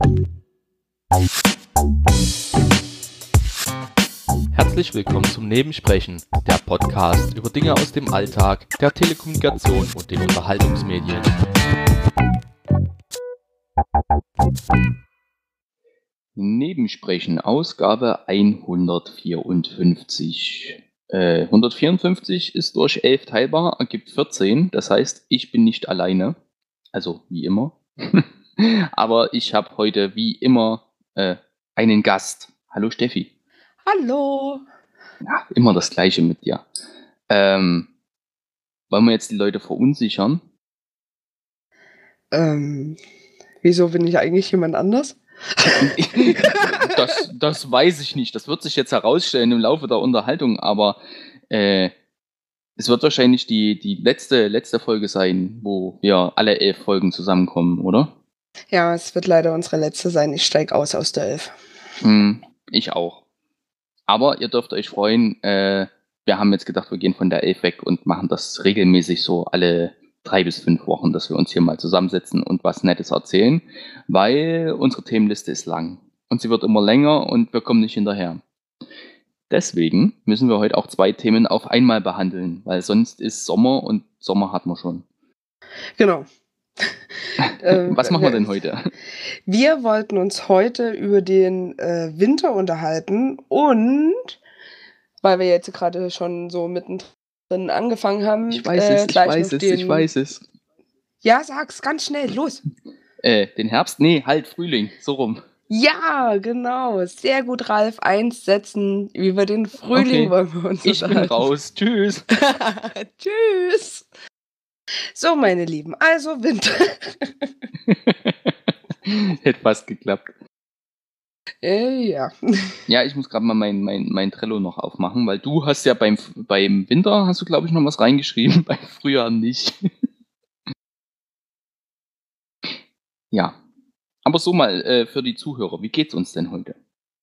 Herzlich willkommen zum Nebensprechen, der Podcast über Dinge aus dem Alltag, der Telekommunikation und den Unterhaltungsmedien. Nebensprechen, Ausgabe 154. 154 ist durch 11 teilbar, ergibt 14. Das heißt, ich bin nicht alleine. Also wie immer. Aber ich habe heute wie immer einen Gast. Hallo Steffi. Hallo. Ja, immer das Gleiche mit dir. Wollen wir jetzt die Leute verunsichern? Wieso bin ich eigentlich jemand anders? Das weiß ich nicht. Das wird sich jetzt herausstellen im Laufe der Unterhaltung, aber es wird wahrscheinlich die letzte Folge sein, wo wir alle 11 Folgen zusammenkommen, oder? Ja, es wird leider unsere letzte sein. Ich steige aus der 11. Ich auch. Aber ihr dürft euch freuen, wir haben jetzt gedacht, wir gehen von der 11 weg und machen das regelmäßig so alle 3 bis 5 Wochen, dass wir uns hier mal zusammensetzen und was Nettes erzählen, weil unsere Themenliste ist lang und sie wird immer länger und wir kommen nicht hinterher. Deswegen müssen wir heute auch 2 Themen auf einmal behandeln, weil sonst ist Sommer und Sommer hat man schon. Genau. Was machen wir denn heute? Wir wollten uns heute über den Winter unterhalten und, weil wir jetzt gerade schon so mittendrin angefangen haben, Ich weiß es. Ja, sag's ganz schnell, los. Den Herbst? Nee, halt Frühling, so rum. Ja, genau. Sehr gut, Ralf. 1 setzen. Über den Frühling wollen wir uns Ich bin raus. Tschüss. Tschüss. So, meine Lieben, also Winter. Hätte fast geklappt. Ja. Ja, ich muss gerade mal mein Trello noch aufmachen, weil du hast ja beim Winter, hast du glaube ich noch was reingeschrieben, beim Frühjahr nicht. Ja. Aber so mal für die Zuhörer, wie geht's uns denn heute?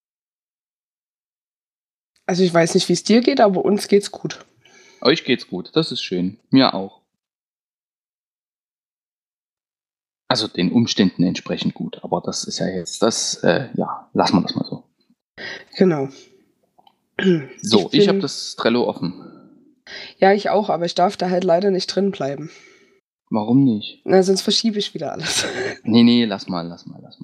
Also ich weiß nicht, wie es dir geht, aber uns geht's gut. Euch geht's gut, das ist schön. Mir auch. Also den Umständen entsprechend gut, aber das ist ja jetzt lassen wir das mal so. Genau. So, ich habe das Trello offen. Ja, ich auch, aber ich darf da halt leider nicht drin bleiben. Warum nicht? Na, sonst verschiebe ich wieder alles. Nee, lass mal.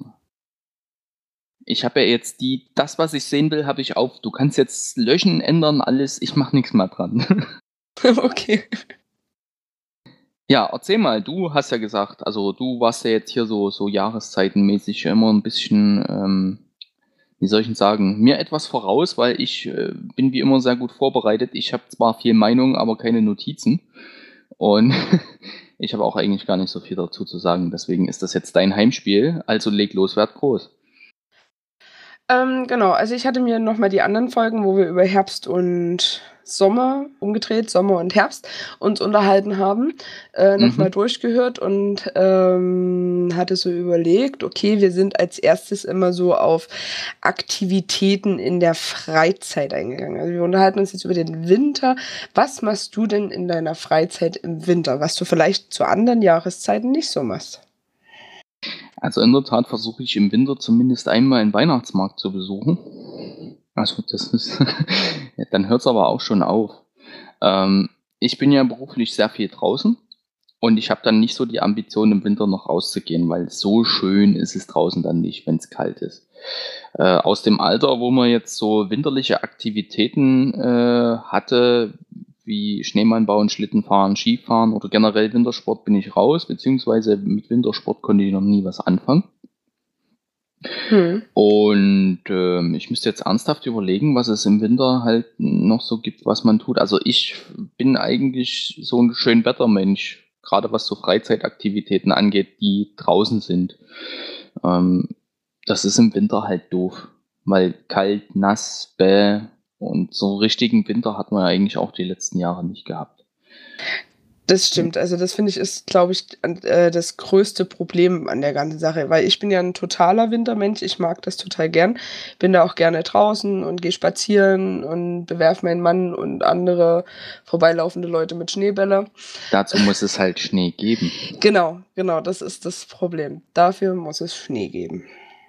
Ich habe ja jetzt das, was ich sehen will, habe ich auf. Du kannst jetzt löschen, ändern, alles. Ich mache nichts mehr dran. Okay. Ja, erzähl mal. Du hast ja gesagt, also du warst ja jetzt hier so jahreszeitenmäßig immer ein bisschen, wie soll ich denn sagen, mir etwas voraus, weil ich bin wie immer sehr gut vorbereitet. Ich habe zwar viel Meinung, aber keine Notizen. Und ich habe auch eigentlich gar nicht so viel dazu zu sagen. Deswegen ist das jetzt dein Heimspiel. Also leg los, werd groß. Genau, also ich hatte mir nochmal die anderen Folgen, wo wir über Herbst und Sommer, umgedreht, Sommer und Herbst, uns unterhalten haben, nochmal durchgehört und hatte so überlegt, okay, wir sind als erstes immer so auf Aktivitäten in der Freizeit eingegangen. Also wir unterhalten uns jetzt über den Winter. Was machst du denn in deiner Freizeit im Winter, was du vielleicht zu anderen Jahreszeiten nicht so machst? Also in der Tat versuche ich im Winter zumindest einmal einen Weihnachtsmarkt zu besuchen. Also das ist, ja, dann hört es aber auch schon auf. Ich bin ja beruflich sehr viel draußen und ich habe dann nicht so die Ambition, im Winter noch rauszugehen, weil so schön ist es draußen dann nicht, wenn es kalt ist. Aus dem Alter, wo man jetzt so winterliche Aktivitäten hatte, wie Schneemann bauen, Schlittenfahren, Skifahren oder generell Wintersport, bin ich raus, beziehungsweise mit Wintersport konnte ich noch nie was anfangen. Und ich müsste jetzt ernsthaft überlegen, was es im Winter halt noch so gibt, was man tut. Also ich bin eigentlich so ein Schönwettermensch, gerade was so Freizeitaktivitäten angeht, die draußen sind. Das ist im Winter halt doof, weil kalt, nass, bäh und so richtigen Winter hat man ja eigentlich auch die letzten Jahre nicht gehabt. Das stimmt. Also das finde ich ist, glaube ich, das größte Problem an der ganzen Sache, weil ich bin ja ein totaler Wintermensch. Ich mag das total gern. Bin da auch gerne draußen und gehe spazieren und bewerfe meinen Mann und andere vorbeilaufende Leute mit Schneebälle. Dazu muss es halt Schnee geben. Genau, das ist das Problem. Dafür muss es Schnee geben.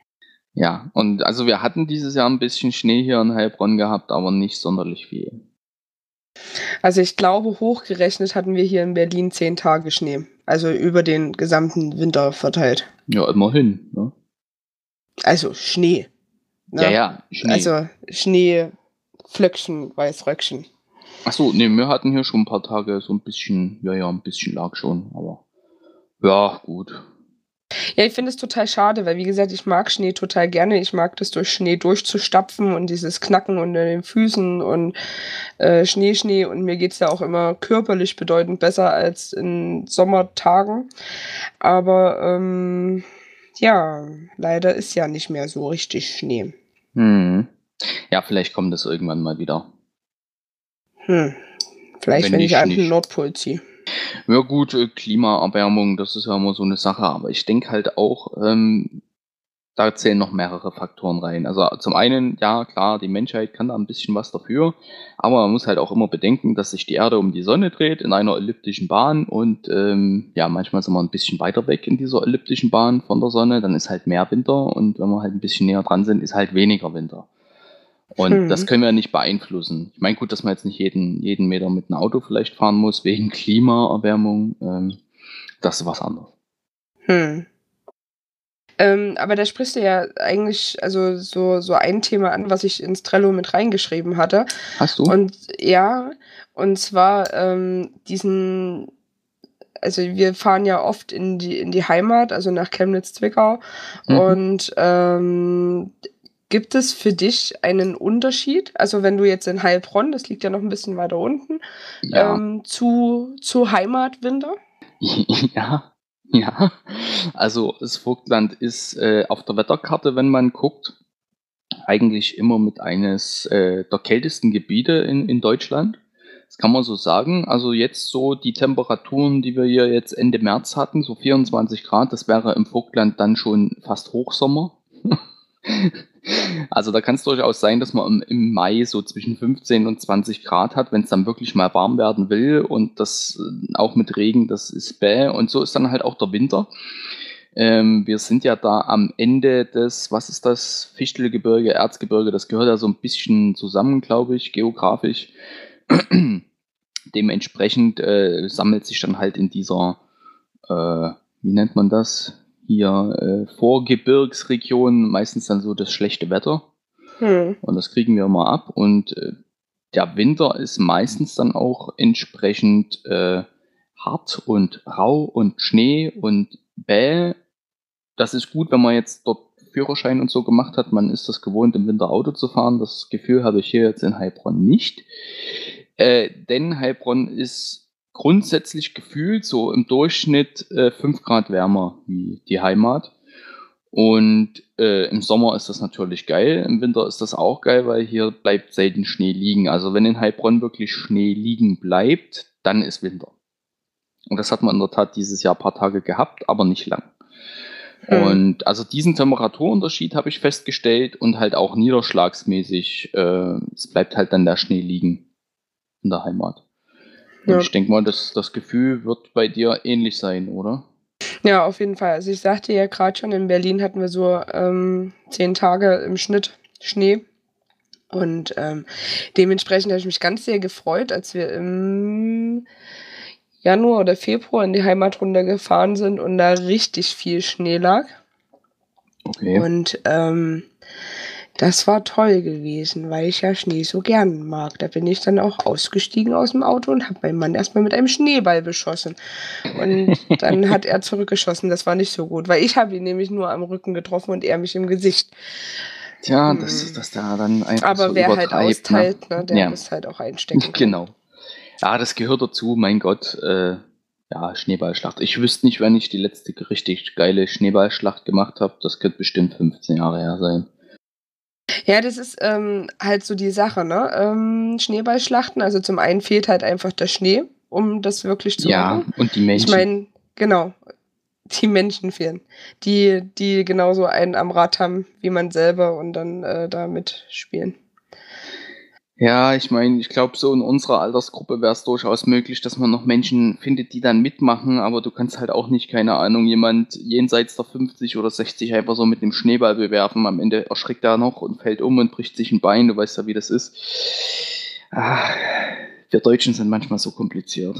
Ja, und also wir hatten dieses Jahr ein bisschen Schnee hier in Heilbronn gehabt, aber nicht sonderlich viel. Also ich glaube, hochgerechnet hatten wir hier in Berlin 10 Tage Schnee. Also über den gesamten Winter verteilt. Ja, immerhin, ne? Also Schnee, Ja, ne? ja, Schnee. Also Schnee, Flöckchen, Weißröckchen. Ach so, ne, wir hatten hier schon ein paar Tage so ein bisschen, ja, ein bisschen lag schon, aber ja, gut. Ja, ich finde es total schade, weil wie gesagt, ich mag Schnee total gerne. Ich mag das, durch Schnee durchzustapfen und dieses Knacken unter den Füßen und Schnee. Und mir geht's ja auch immer körperlich bedeutend besser als in Sommertagen. Aber ja, leider ist ja nicht mehr so richtig Schnee. Mhm. Ja, vielleicht kommt das irgendwann mal wieder. Vielleicht, Wenn wenn ich an den nicht. Nordpol ziehe. Ja gut, Klimaerwärmung, das ist ja immer so eine Sache, aber ich denke halt auch, da zählen noch mehrere Faktoren rein. Also zum einen, ja klar, die Menschheit kann da ein bisschen was dafür, aber man muss halt auch immer bedenken, dass sich die Erde um die Sonne dreht in einer elliptischen Bahn und ja, manchmal sind wir ein bisschen weiter weg in dieser elliptischen Bahn von der Sonne, dann ist halt mehr Winter und wenn wir halt ein bisschen näher dran sind, ist halt weniger Winter. Und das können wir nicht beeinflussen. Ich meine, gut, dass man jetzt nicht jeden Meter mit einem Auto vielleicht fahren muss, wegen Klimaerwärmung. Das ist was anderes. Aber da sprichst du ja eigentlich also so ein Thema an, was ich ins Trello mit reingeschrieben hatte. Hast du? Und ja, und zwar also wir fahren ja oft in die Heimat, also nach Chemnitz-Zwickau. Mhm. Und gibt es für dich einen Unterschied? Also wenn du jetzt in Heilbronn, das liegt ja noch ein bisschen weiter unten, Ja. zu Heimatwinter? Ja, ja. Also das Vogtland ist auf der Wetterkarte, wenn man guckt, eigentlich immer mit eines der kältesten Gebiete in Deutschland. Das kann man so sagen. Also jetzt so die Temperaturen, die wir hier jetzt Ende März hatten, so 24 Grad, das wäre im Vogtland dann schon fast Hochsommer. Also da kann es durchaus sein, dass man im Mai so zwischen 15 und 20 Grad hat, wenn es dann wirklich mal warm werden will und das auch mit Regen, das ist bäh. Und so ist dann halt auch der Winter. Wir sind ja da am Ende des, was ist das, Fichtelgebirge, Erzgebirge, das gehört ja so ein bisschen zusammen, glaube ich, geografisch. Dementsprechend sammelt sich dann halt in dieser, wie nennt man das? Hier Vorgebirgsregion meistens dann so das schlechte Wetter. Und das kriegen wir mal ab. Und der Winter ist meistens dann auch entsprechend hart und rau und Schnee und bäh. Das ist gut, wenn man jetzt dort Führerschein und so gemacht hat. Man ist das gewohnt, im Winter Auto zu fahren. Das Gefühl habe ich hier jetzt in Heilbronn nicht. Denn Heilbronn ist grundsätzlich gefühlt so im Durchschnitt 5 Grad wärmer wie die Heimat. Und im Sommer ist das natürlich geil, im Winter ist das auch geil, weil hier bleibt selten Schnee liegen. Also wenn in Heilbronn wirklich Schnee liegen bleibt, dann ist Winter. Und das hat man in der Tat dieses Jahr ein paar Tage gehabt, aber nicht lang. Und also diesen Temperaturunterschied habe ich festgestellt und halt auch niederschlagsmäßig, es bleibt halt dann der Schnee liegen in der Heimat. Und Ja. ich denke mal, das Gefühl wird bei dir ähnlich sein, oder? Ja, auf jeden Fall. Also ich sagte ja gerade schon, in Berlin hatten wir so 10 Tage im Schnitt Schnee. Und dementsprechend habe ich mich ganz sehr gefreut, als wir im Januar oder Februar in die Heimat runtergefahren sind und da richtig viel Schnee lag. Okay. Und das war toll gewesen, weil ich ja Schnee so gern mag. Da bin ich dann auch ausgestiegen aus dem Auto und habe meinen Mann erstmal mit einem Schneeball beschossen. Und dann hat er zurückgeschossen. Das war nicht so gut, weil ich habe ihn nämlich nur am Rücken getroffen und er mich im Gesicht. Tja, dass da dann einfach Aber so wer halt übertreibt, austeilt, ne, der Ja. muss halt auch einstecken können. Genau. Ja, das gehört dazu, mein Gott. Ja, Schneeballschlacht. Ich wüsste nicht, wann ich die letzte richtig geile Schneeballschlacht gemacht habe. Das könnte bestimmt 15 Jahre her sein. Ja, das ist halt so die Sache, ne? Schneeballschlachten, also zum einen fehlt halt einfach der Schnee, um das wirklich zu Ja, machen. und die Ich Menschen. meine, genau, die Menschen fehlen, die genauso einen am Rad haben wie man selber und dann da mitspielen. Ja, ich meine, ich glaube, so in unserer Altersgruppe wäre es durchaus möglich, dass man noch Menschen findet, die dann mitmachen, aber du kannst halt auch nicht, keine Ahnung, jemand jenseits der 50 oder 60 einfach so mit dem Schneeball bewerfen. Am Ende erschrickt er noch und fällt um und bricht sich ein Bein. Du weißt ja, wie das ist. Wir Deutschen sind manchmal so kompliziert.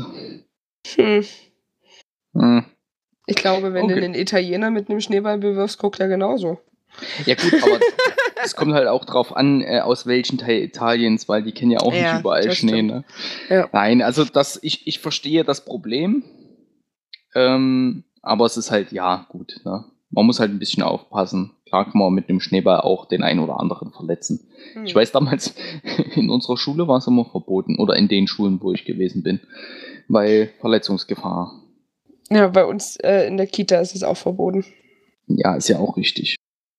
Ich glaube, wenn du einen Italiener mit einem Schneeball bewirfst, guckt er genauso. Ja gut, aber es kommt halt auch drauf an, aus welchem Teil Italiens, weil die kennen ja auch nicht überall Schnee. Ne? Ja. Nein, also ich verstehe das Problem, aber es ist halt, ja gut, ne? Man muss halt ein bisschen aufpassen. Klar kann man mit dem Schneeball auch den einen oder anderen verletzen. Ich weiß, damals in unserer Schule war es immer verboten, oder in den Schulen, wo ich gewesen bin, weil Verletzungsgefahr. Ja, bei uns in der Kita ist es auch verboten. Ja, ist ja auch richtig.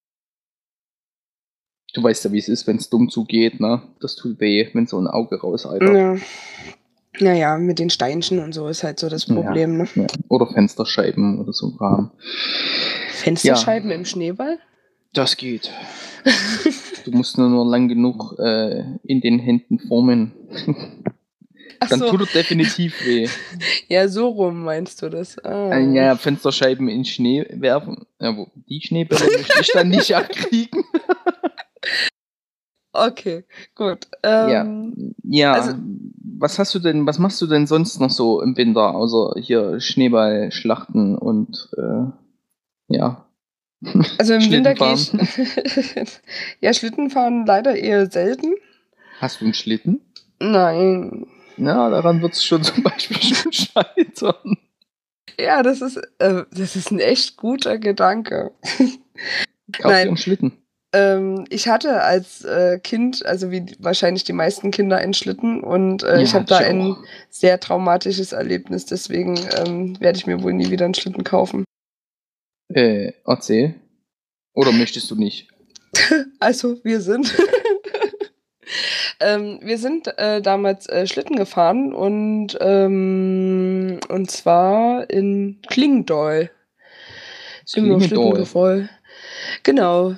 Du weißt ja, wie es ist, wenn es dumm zugeht, ne? Das tut weh, wenn so ein Auge rauseitert. Ja. Naja, mit den Steinchen und so ist halt so das Problem, ne? Ja. Oder Fensterscheiben oder so Kram. Fensterscheiben im Schneeball? Das geht. Du musst nur lang genug in den Händen formen. Dann tut es definitiv weh. Ja, so rum meinst du das. Ja, Fensterscheiben in Schnee werfen. Ja, die Schneebälle möchte ich dann nicht abkriegen. Okay, gut. Ja, also, was machst du denn sonst noch so im Winter, außer hier Schneeballschlachten und ja. Also im Winter gehe ich ja, Schlitten fahren leider eher selten. Hast du einen Schlitten? Nein. Ja, daran wird es schon zum Beispiel schon scheitern. Ja, das ist ein echt guter Gedanke. Kauf dir einen Schlitten. Ich hatte als Kind, also wie wahrscheinlich die meisten Kinder, einen Schlitten und ich habe da ein sehr traumatisches Erlebnis, deswegen werde ich mir wohl nie wieder einen Schlitten kaufen. Erzähl. Oder möchtest du nicht? Also, wir sind damals Schlitten gefahren und zwar in Klingendorf. Sind wir Schlitten gefahren. Genau.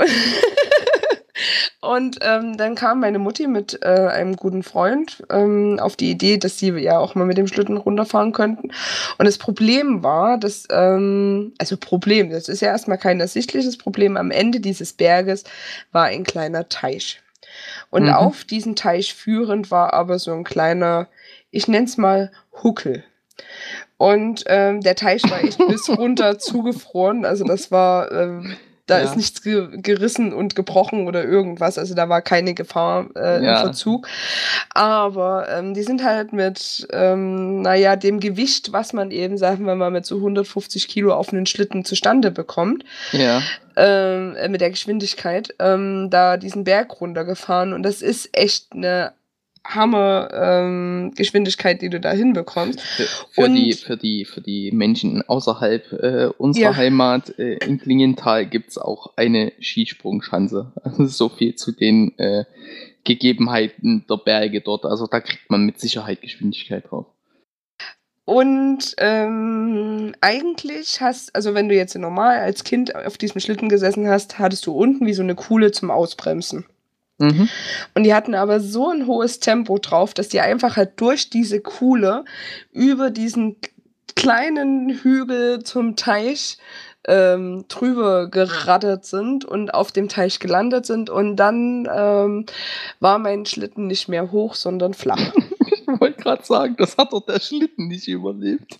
Und dann kam meine Mutti mit einem guten Freund auf die Idee, dass sie ja auch mal mit dem Schlitten runterfahren könnten. Und das Problem war, dass, das ist ja erstmal kein ersichtliches Problem. Am Ende dieses Berges war ein kleiner Teich. Und auf diesen Teich führend war aber so ein kleiner, ich nenne es mal Huckel. Und der Teich war echt bis runter zugefroren. Also das war... Da ist nichts gerissen und gebrochen oder irgendwas. Also da war keine Gefahr im Verzug. Aber die sind halt mit, dem Gewicht, was man eben, sagen wir mal, mit so 150 Kilo auf einen Schlitten zustande bekommt, mit der Geschwindigkeit, da diesen Berg runtergefahren. Und das ist echt eine Hammer Geschwindigkeit, die du da hinbekommst. Für die Menschen außerhalb unserer Heimat in Klingenthal gibt es auch eine Skisprungschanze. Also so viel zu den Gegebenheiten der Berge dort. Also da kriegt man mit Sicherheit Geschwindigkeit drauf. Und eigentlich wenn du jetzt normal als Kind auf diesem Schlitten gesessen hast, hattest du unten wie so eine Kuhle zum Ausbremsen. Und die hatten aber so ein hohes Tempo drauf, dass die einfach halt durch diese Kuhle über diesen kleinen Hügel zum Teich drüber geraddert sind und auf dem Teich gelandet sind. Und dann war mein Schlitten nicht mehr hoch, sondern flach. Ich wollte gerade sagen, das hat doch der Schlitten nicht überlebt.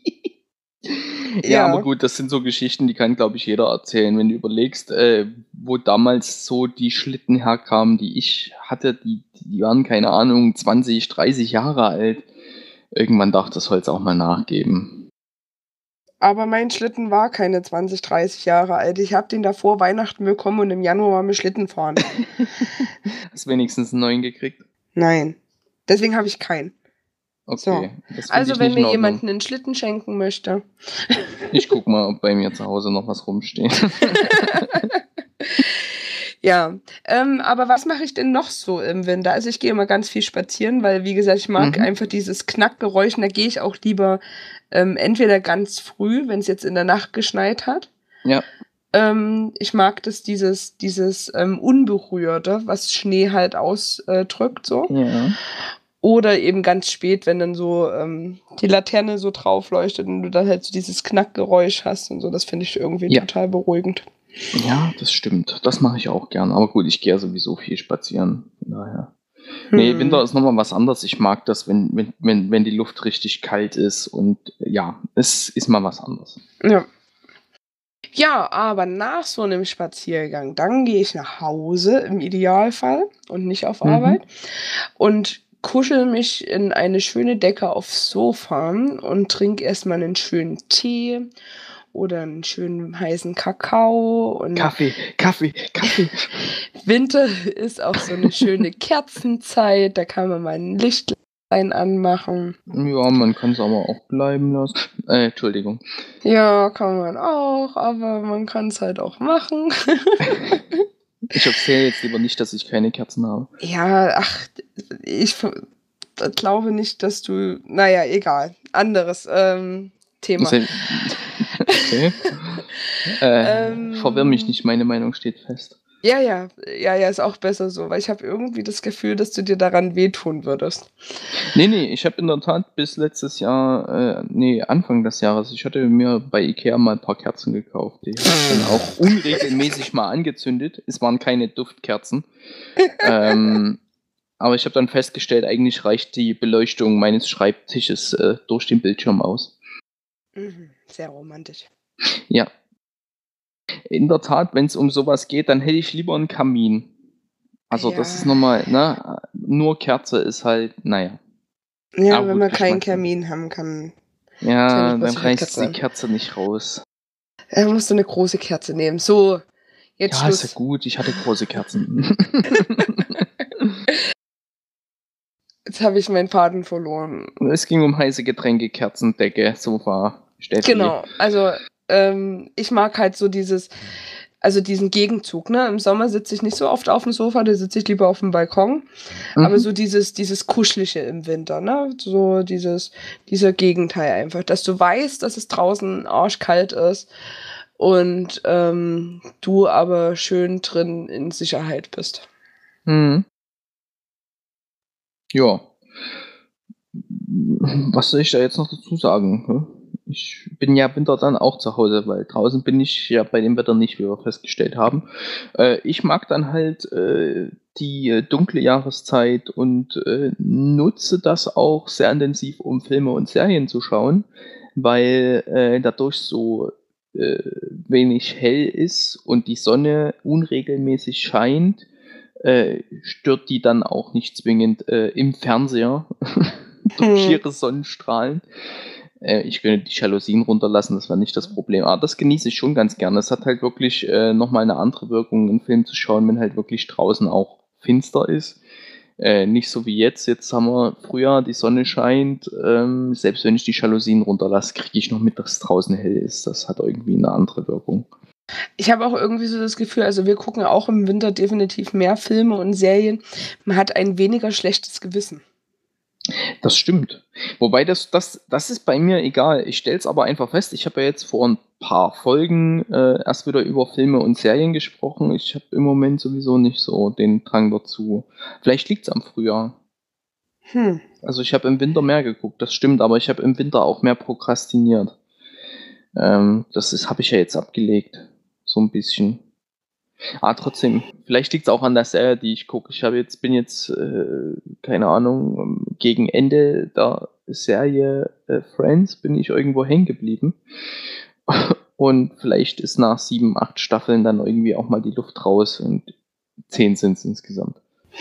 Ja, aber gut, das sind so Geschichten, die kann, glaube ich, jeder erzählen. Wenn du überlegst, wo damals so die Schlitten herkamen, die ich hatte, die waren, keine Ahnung, 20, 30 Jahre alt. Irgendwann darf das Holz auch mal nachgeben. Aber mein Schlitten war keine 20, 30 Jahre alt. Ich habe den da vor Weihnachten bekommen und im Januar mal mit Schlitten fahren. Hast du wenigstens einen neuen gekriegt? Nein. Deswegen habe ich keinen. Okay. So. Also wenn mir jemand einen Schlitten schenken möchte. Ich guck mal, ob bei mir zu Hause noch was rumsteht. Ja, aber was mache ich denn noch so im Winter? Also ich gehe immer ganz viel spazieren, weil wie gesagt, ich mag einfach dieses Knackgeräusch und da gehe ich auch lieber entweder ganz früh, wenn es jetzt in der Nacht geschneit hat. Ja. Ich mag dieses Unberührte, was Schnee halt ausdrückt, so. Ja. Oder eben ganz spät, wenn dann so die Laterne so drauf leuchtet und du dann halt so dieses Knackgeräusch hast und so. Das finde ich irgendwie Ja. total beruhigend. Ja, das stimmt. Das mache ich auch gern. Aber gut, ich gehe ja sowieso viel spazieren. Von daher. Nee, Winter ist nochmal was anderes. Ich mag das, wenn die Luft richtig kalt ist und ja, es ist mal was anderes. Ja. Ja, aber nach so einem Spaziergang, dann gehe ich nach Hause im Idealfall und nicht auf Arbeit und kuschel mich in eine schöne Decke aufs Sofa und trinke erstmal einen schönen Tee oder einen schönen heißen Kakao. Und Kaffee. Winter ist auch so eine schöne Kerzenzeit, da kann man mal ein Lichtlein anmachen. Ja, man kann es aber auch bleiben lassen. Entschuldigung. Ja, kann man auch, aber man kann es halt auch machen. Ich erzähle jetzt lieber nicht, dass ich keine Kerzen habe. Ja, ach, ich glaube nicht, dass du. Naja, egal. Anderes Thema. Okay. Verwirr mich nicht, meine Meinung steht fest. Ja, ist auch besser so, weil ich habe irgendwie das Gefühl, dass du dir daran wehtun würdest. Nee, ich habe in der Tat bis letztes Jahr, Anfang des Jahres, ich hatte mir bei Ikea mal ein paar Kerzen gekauft. Die habe ich dann auch unregelmäßig mal angezündet. Es waren keine Duftkerzen. Aber ich habe dann festgestellt, eigentlich reicht die Beleuchtung meines Schreibtisches durch den Bildschirm aus. Sehr romantisch. Ja. In der Tat, wenn es um sowas geht, dann hätte ich lieber einen Kamin. Also das ist nochmal, ne? Nur Kerze ist halt, naja. Ja, Aber wenn gut, man keinen Geschmackssache. Kamin haben kann. Ja, dann reißt die Kerze nicht raus. Da musst du eine große Kerze nehmen. So, jetzt Ja, Schluss. ist ja gut, ich hatte große Kerzen. Jetzt habe ich meinen Faden verloren. Es ging um heiße Getränke, Kerzen, Decke, Sofa, Steffi. Genau, also ich mag halt so diesen Gegenzug, ne? Im Sommer sitze ich nicht so oft auf dem Sofa, da sitze ich lieber auf dem Balkon. Aber so dieses Kuschelige im Winter, ne? So dieser Gegenteil einfach, dass du weißt, dass es draußen arschkalt ist und du aber schön drin in Sicherheit bist. Ja. Was soll ich da jetzt noch dazu sagen? Ich bin ja Winter dann auch zu Hause, weil draußen bin ich ja bei dem Wetter nicht, wie wir festgestellt haben. Ich mag dann halt die dunkle Jahreszeit und nutze das auch sehr intensiv, um Filme und Serien zu schauen, weil dadurch so wenig hell ist und die Sonne unregelmäßig scheint, stört die dann auch nicht zwingend im Fernseher durch ihre Sonnenstrahlen. Ich könnte die Jalousien runterlassen, das war nicht das Problem. Aber das genieße ich schon ganz gerne. Es hat halt wirklich nochmal eine andere Wirkung, einen Film zu schauen, wenn halt wirklich draußen auch finster ist. Nicht so wie jetzt. Jetzt haben wir Frühjahr, die Sonne scheint. Selbst wenn ich die Jalousien runterlasse, kriege ich noch mit, dass es draußen hell ist. Das hat irgendwie eine andere Wirkung. Ich habe auch irgendwie so das Gefühl, also wir gucken auch im Winter definitiv mehr Filme und Serien. Man hat ein weniger schlechtes Gewissen. Das stimmt. Wobei das ist bei mir egal. Ich stelle es aber einfach fest, ich habe ja jetzt vor ein paar Folgen erst wieder über Filme und Serien gesprochen. Ich habe im Moment sowieso nicht so den Drang dazu. Vielleicht liegt es am Frühjahr. Also ich habe im Winter mehr geguckt, das stimmt, aber ich habe im Winter auch mehr prokrastiniert. Das habe ich ja jetzt abgelegt. So ein bisschen. Aber trotzdem, vielleicht liegt es auch an der Serie, die ich gucke. Bin jetzt, keine Ahnung, gegen Ende der Serie Friends bin ich irgendwo hängen geblieben. Und vielleicht ist nach 7, 8 Staffeln dann irgendwie auch mal die Luft raus und 10 sind es insgesamt.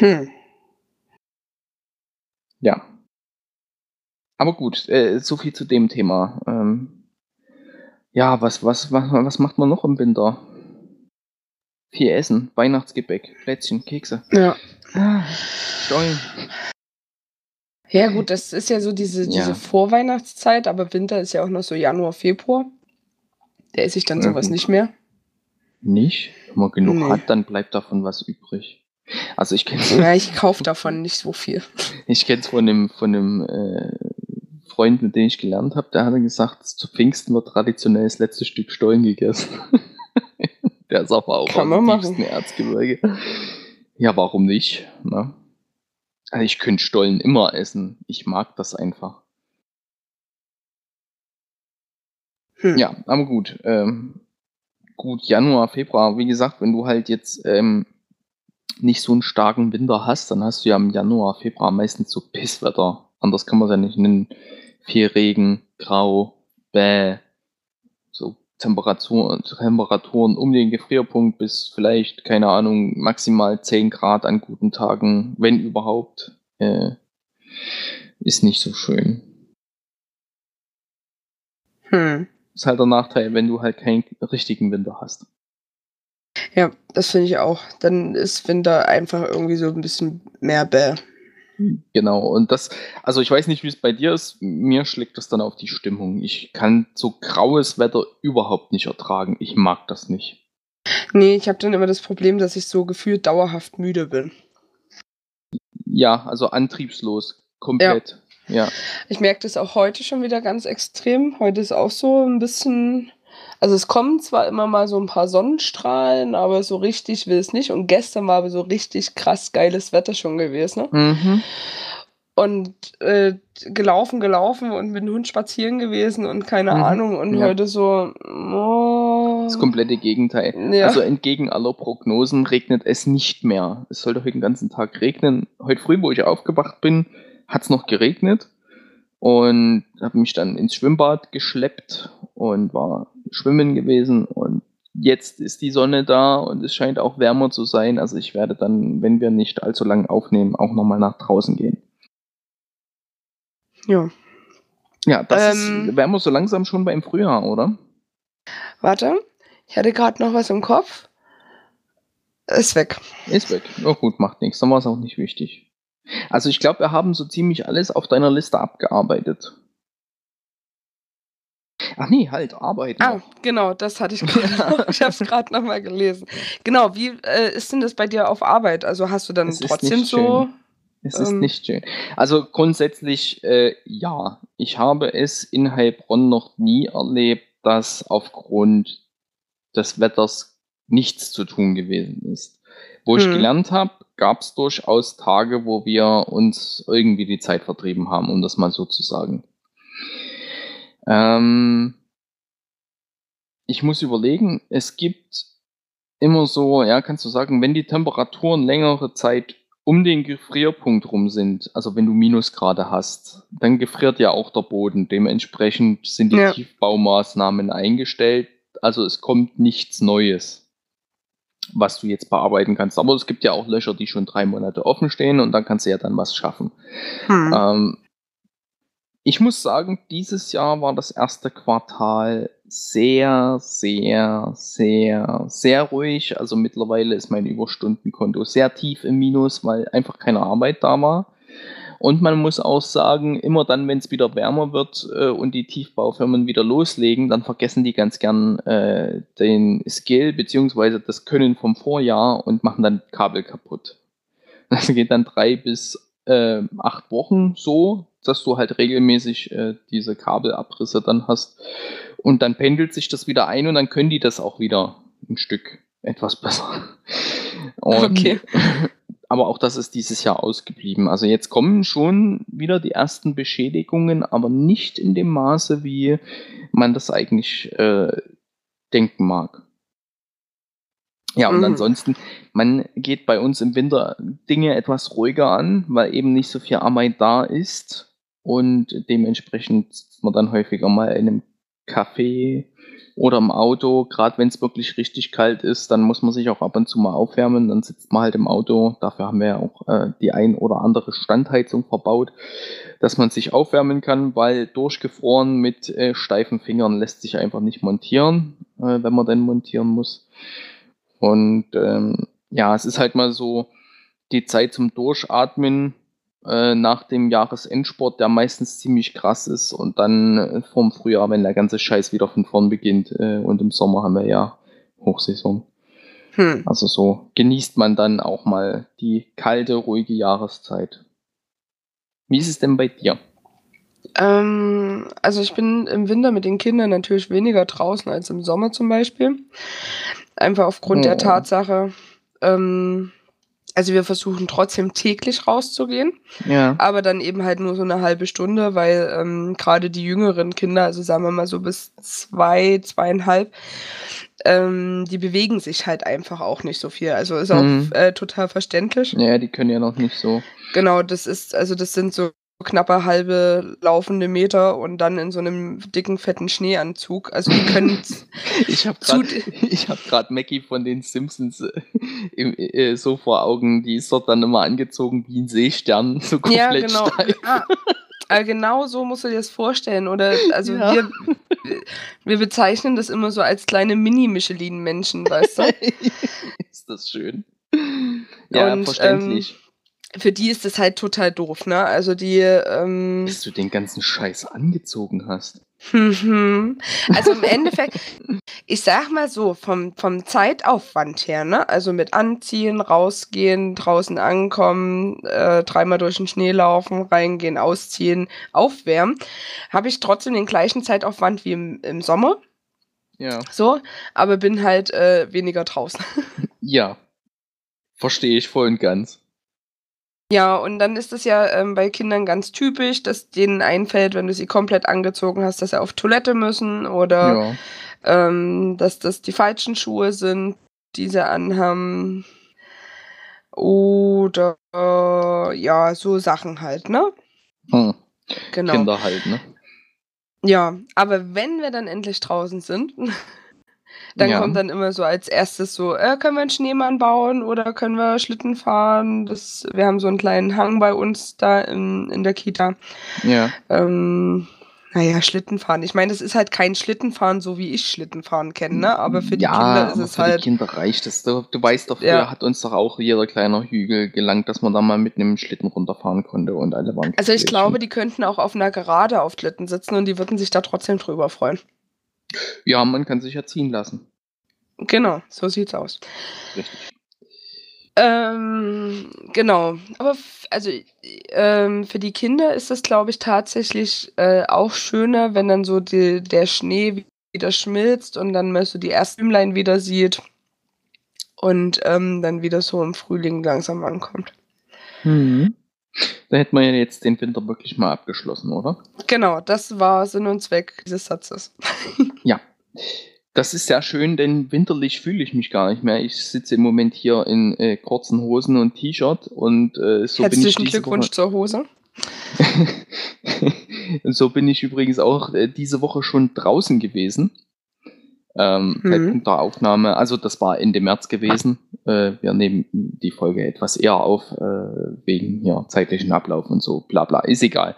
Ja. Aber gut, so viel zu dem Thema. Ja, was macht man noch im Winter? Viel Essen, Weihnachtsgebäck, Plätzchen, Kekse. Ja. Stollen. Ja gut, das ist ja so diese Vorweihnachtszeit, aber Winter ist ja auch noch so Januar, Februar. Da esse ich dann sowas nicht mehr. Nicht? Wenn man genug hat, dann bleibt davon was übrig. Also ich kenne Ja, ich kaufe davon nicht so viel. Ich kenne es von einem Freund, mit dem ich gelernt habe, der hat gesagt, zu Pfingsten wird traditionell das letzte Stück Stollen gegessen. Der ist aber auch Kann aus man dem tiefsten machen. Erzgebirge. Ja, warum nicht? Ne? Also ich könnte Stollen immer essen. Ich mag das einfach. Ja, aber gut. Gut, Januar, Februar. Wie gesagt, wenn du halt jetzt nicht so einen starken Winter hast, dann hast du ja im Januar, Februar meistens so Pisswetter. Anders kann man es ja nicht nennen. Viel Regen, grau, so Temperaturen um den Gefrierpunkt bis vielleicht, keine Ahnung, maximal 10 Grad an guten Tagen, wenn überhaupt, ist nicht so schön. Ist halt der Nachteil, wenn du halt keinen richtigen Winter hast. Ja, das finde ich auch. Dann ist Winter einfach irgendwie so ein bisschen mehr bäh. Genau, und also ich weiß nicht, wie es bei dir ist, mir schlägt das dann auf die Stimmung. Ich kann so graues Wetter überhaupt nicht ertragen. Ich mag das nicht. Nee, ich habe dann immer das Problem, dass ich so gefühlt dauerhaft müde bin. Ja, also antriebslos, komplett. Ja. Ich merke das auch heute schon wieder ganz extrem. Heute ist auch so ein bisschen, also es kommen zwar immer mal so ein paar Sonnenstrahlen, aber so richtig will es nicht. Und gestern war aber so richtig krass geiles Wetter schon gewesen, ne? Mhm. Und gelaufen und mit dem Hund spazieren gewesen und keine Ahnung. Und Ja. heute so, Das komplette Gegenteil. ja. Also entgegen aller Prognosen regnet es nicht mehr. Es sollte heute den ganzen Tag regnen. Heute früh, wo ich aufgewacht bin, hat es noch geregnet und habe mich dann ins Schwimmbad geschleppt und war schwimmen gewesen. Und jetzt ist die Sonne da und es scheint auch wärmer zu sein. Also ich werde dann, wenn wir nicht allzu lang aufnehmen, auch nochmal nach draußen gehen. Ja. Ja, wären wir so langsam schon beim Frühjahr, oder? Warte, ich hatte gerade noch was im Kopf. Ist weg. Ist weg. Oh gut, macht nichts. Dann war es auch nicht wichtig. Also ich glaube, wir haben so ziemlich alles auf deiner Liste abgearbeitet. Ach nee, halt, Arbeit noch. Genau, das hatte ich gerade noch. Ich habe es gerade noch mal gelesen. Genau, wie ist denn das bei dir auf Arbeit? Also hast du dann Es ist trotzdem nicht so? schön. Es ist nicht schön. Also grundsätzlich ja. Ich habe es in Heilbronn noch nie erlebt, dass aufgrund des Wetters nichts zu tun gewesen ist. Wo ich gelernt habe, gab es durchaus Tage, wo wir uns irgendwie die Zeit vertrieben haben, um das mal so zu sagen. Ich muss überlegen, es gibt immer so, ja, kannst du sagen, wenn die Temperaturen längere Zeit um den Gefrierpunkt rum sind, also wenn du Minusgrade hast, dann gefriert ja auch der Boden. Dementsprechend sind die Tiefbaumaßnahmen eingestellt. Also es kommt nichts Neues, was du jetzt bearbeiten kannst. Aber es gibt ja auch Löcher, die schon 3 Monate offen stehen und dann kannst du ja dann was schaffen. Ich muss sagen, dieses Jahr war das erste Quartal sehr, sehr, sehr, sehr ruhig. Also mittlerweile ist mein Überstundenkonto sehr tief im Minus, weil einfach keine Arbeit da war. Und man muss auch sagen, immer dann, wenn es wieder wärmer wird und die Tiefbaufirmen wieder loslegen, dann vergessen die ganz gern den Skill bzw. das Können vom Vorjahr und machen dann Kabel kaputt. Das geht dann 3 bis 8 Wochen so, dass du halt regelmäßig diese Kabelabrisse dann hast. Und dann pendelt sich das wieder ein und dann können die das auch wieder ein Stück etwas besser. Und, aber auch das ist dieses Jahr ausgeblieben. Also jetzt kommen schon wieder die ersten Beschädigungen, aber nicht in dem Maße, wie man das eigentlich denken mag. Ja, und ansonsten, man geht bei uns im Winter Dinge etwas ruhiger an, weil eben nicht so viel Arbeit da ist und dementsprechend sitzt man dann häufiger mal in einem Café oder im Auto. Gerade wenn es wirklich richtig kalt ist, dann muss man sich auch ab und zu mal aufwärmen, dann sitzt man halt im Auto. Dafür haben wir ja auch die ein oder andere Standheizung verbaut, dass man sich aufwärmen kann, weil durchgefroren mit steifen Fingern lässt sich einfach nicht montieren, wenn man denn montieren muss. Und ja, es ist halt mal so die Zeit zum Durchatmen nach dem Jahresendsport, der meistens ziemlich krass ist. Und dann vorm Frühjahr, wenn der ganze Scheiß wieder von vorn beginnt. Und im Sommer haben wir ja Hochsaison. Also so genießt man dann auch mal die kalte, ruhige Jahreszeit. Wie ist es denn bei dir? Also ich bin im Winter mit den Kindern natürlich weniger draußen als im Sommer zum Beispiel. Einfach aufgrund der Oh. Tatsache, also wir versuchen trotzdem täglich rauszugehen, Ja. aber dann eben halt nur so eine halbe Stunde, weil gerade die jüngeren Kinder, also sagen wir mal so bis 2, 2,5, die bewegen sich halt einfach auch nicht so viel. Also ist auch total verständlich. Ja, die können ja noch nicht so. Genau, das sind so knappe halbe laufende Meter und dann in so einem dicken, fetten Schneeanzug. Also die können Ich habe gerade Maggie von den Simpsons so vor Augen, die ist dort dann immer angezogen wie ein Seestern, so ja, komplett genau. steif. Genau so musst du dir das vorstellen. Oder also Ja. wir bezeichnen das immer so als kleine Mini-Michelin-Menschen, weißt du? Ist das schön. Ja, Und verständlich. für die ist das halt total doof, ne? Also die Bis du den ganzen Scheiß angezogen hast. Also im Endeffekt, ich sag mal so, vom Zeitaufwand her, ne? Also mit Anziehen, rausgehen, draußen ankommen, 3-mal durch den Schnee laufen, reingehen, ausziehen, aufwärmen, habe ich trotzdem den gleichen Zeitaufwand wie im Sommer. Ja. So, aber bin halt weniger draußen. Ja. Verstehe ich voll und ganz. Ja, und dann ist es ja bei Kindern ganz typisch, dass denen einfällt, wenn du sie komplett angezogen hast, dass sie auf Toilette müssen oder Ja. dass das die falschen Schuhe sind, die sie anhaben. Oder ja, so Sachen halt, ne? Genau. Kinder halt, ne? Ja, aber wenn wir dann endlich draußen sind, dann Ja. kommt dann immer so als erstes so, können wir einen Schneemann bauen oder können wir Schlitten fahren? Wir haben so einen kleinen Hang bei uns da in der Kita. Ja. Naja, Schlittenfahren. Ich meine, das ist halt kein Schlittenfahren, so wie ich Schlittenfahren kenne, ne? Aber für die Ja, Kinder ist aber es für die halt. Kinder reicht es. Du weißt doch, früher Ja. hat uns doch auch jeder kleiner Hügel gelangt, dass man da mal mit einem Schlitten runterfahren konnte und alle waren Also ich glücklich. glaube, die könnten auch auf einer Gerade auf Schlitten sitzen und die würden sich da trotzdem drüber freuen. Ja, man kann sich ja ziehen lassen. Genau, so sieht's aus. Richtig. Genau. Aber also für die Kinder ist das, glaube ich, tatsächlich auch schöner, wenn dann so der Schnee wieder schmilzt und dann mal so die ersten Blümlein wieder sieht und dann wieder so im Frühling langsam ankommt. Da hätten wir ja jetzt den Winter wirklich mal abgeschlossen, oder? Genau, das war Sinn und Zweck dieses Satzes. Ja. Das ist sehr schön, denn winterlich fühle ich mich gar nicht mehr. Ich sitze im Moment hier in kurzen Hosen und T-Shirt und so bin ich Herzlichen diese Glückwunsch Woche. zur Hose. So bin ich übrigens auch diese Woche schon draußen gewesen. Zeitpunkt der Aufnahme, also das war Ende März gewesen. Wir nehmen die Folge etwas eher auf, wegen ja, zeitlichen Ablauf und so, bla bla, ist egal.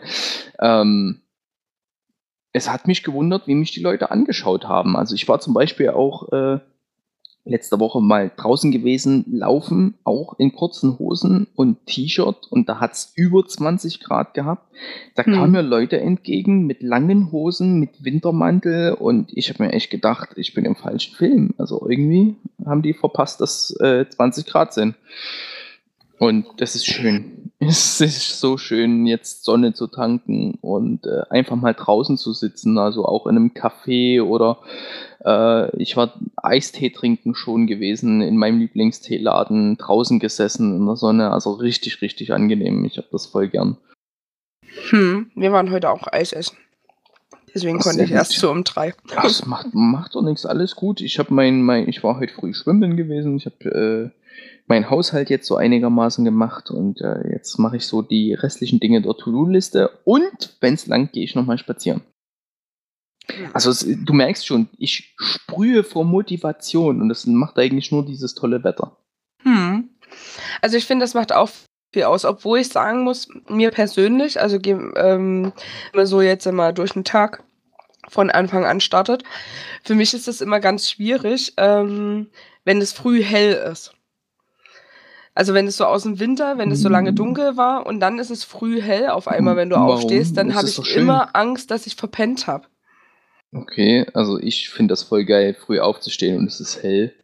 Es hat mich gewundert, wie mich die Leute angeschaut haben. Also ich war zum Beispiel auch letzte Woche mal draußen gewesen, laufen, auch in kurzen Hosen und T-Shirt und da hat es über 20 Grad gehabt. Da kamen mir Leute entgegen mit langen Hosen, mit Wintermantel und ich habe mir echt gedacht, ich bin im falschen Film. Also irgendwie haben die verpasst, dass 20 Grad sind. Und das ist schön. Es ist so schön, jetzt Sonne zu tanken und einfach mal draußen zu sitzen, also auch in einem Café oder ich war Eistee trinken schon gewesen in meinem Lieblingsteeladen, draußen gesessen in der Sonne, also richtig, richtig angenehm. Ich habe das voll gern. Wir waren heute auch Eis essen. Deswegen konnte ich erst so um 3. Ach, das macht doch nichts, alles gut. Ich habe ich war heute früh schwimmen gewesen. Ich habe meinen Haushalt jetzt so einigermaßen gemacht und jetzt mache ich so die restlichen Dinge der To-Do-Liste und wenn es lang, gehe ich nochmal spazieren. Also du merkst schon, ich sprühe vor Motivation und das macht eigentlich nur dieses tolle Wetter. Also ich finde, das macht auch viel aus, obwohl ich sagen muss, mir persönlich, also wenn man so jetzt immer durch den Tag von Anfang an startet, für mich ist das immer ganz schwierig, wenn es früh hell ist. Also wenn es so aus dem Winter, wenn es so lange dunkel war und dann ist es früh hell auf einmal, wenn du aufstehst, dann habe ich immer Angst, dass ich verpennt habe. Okay, also ich finde das voll geil, früh aufzustehen und es ist hell.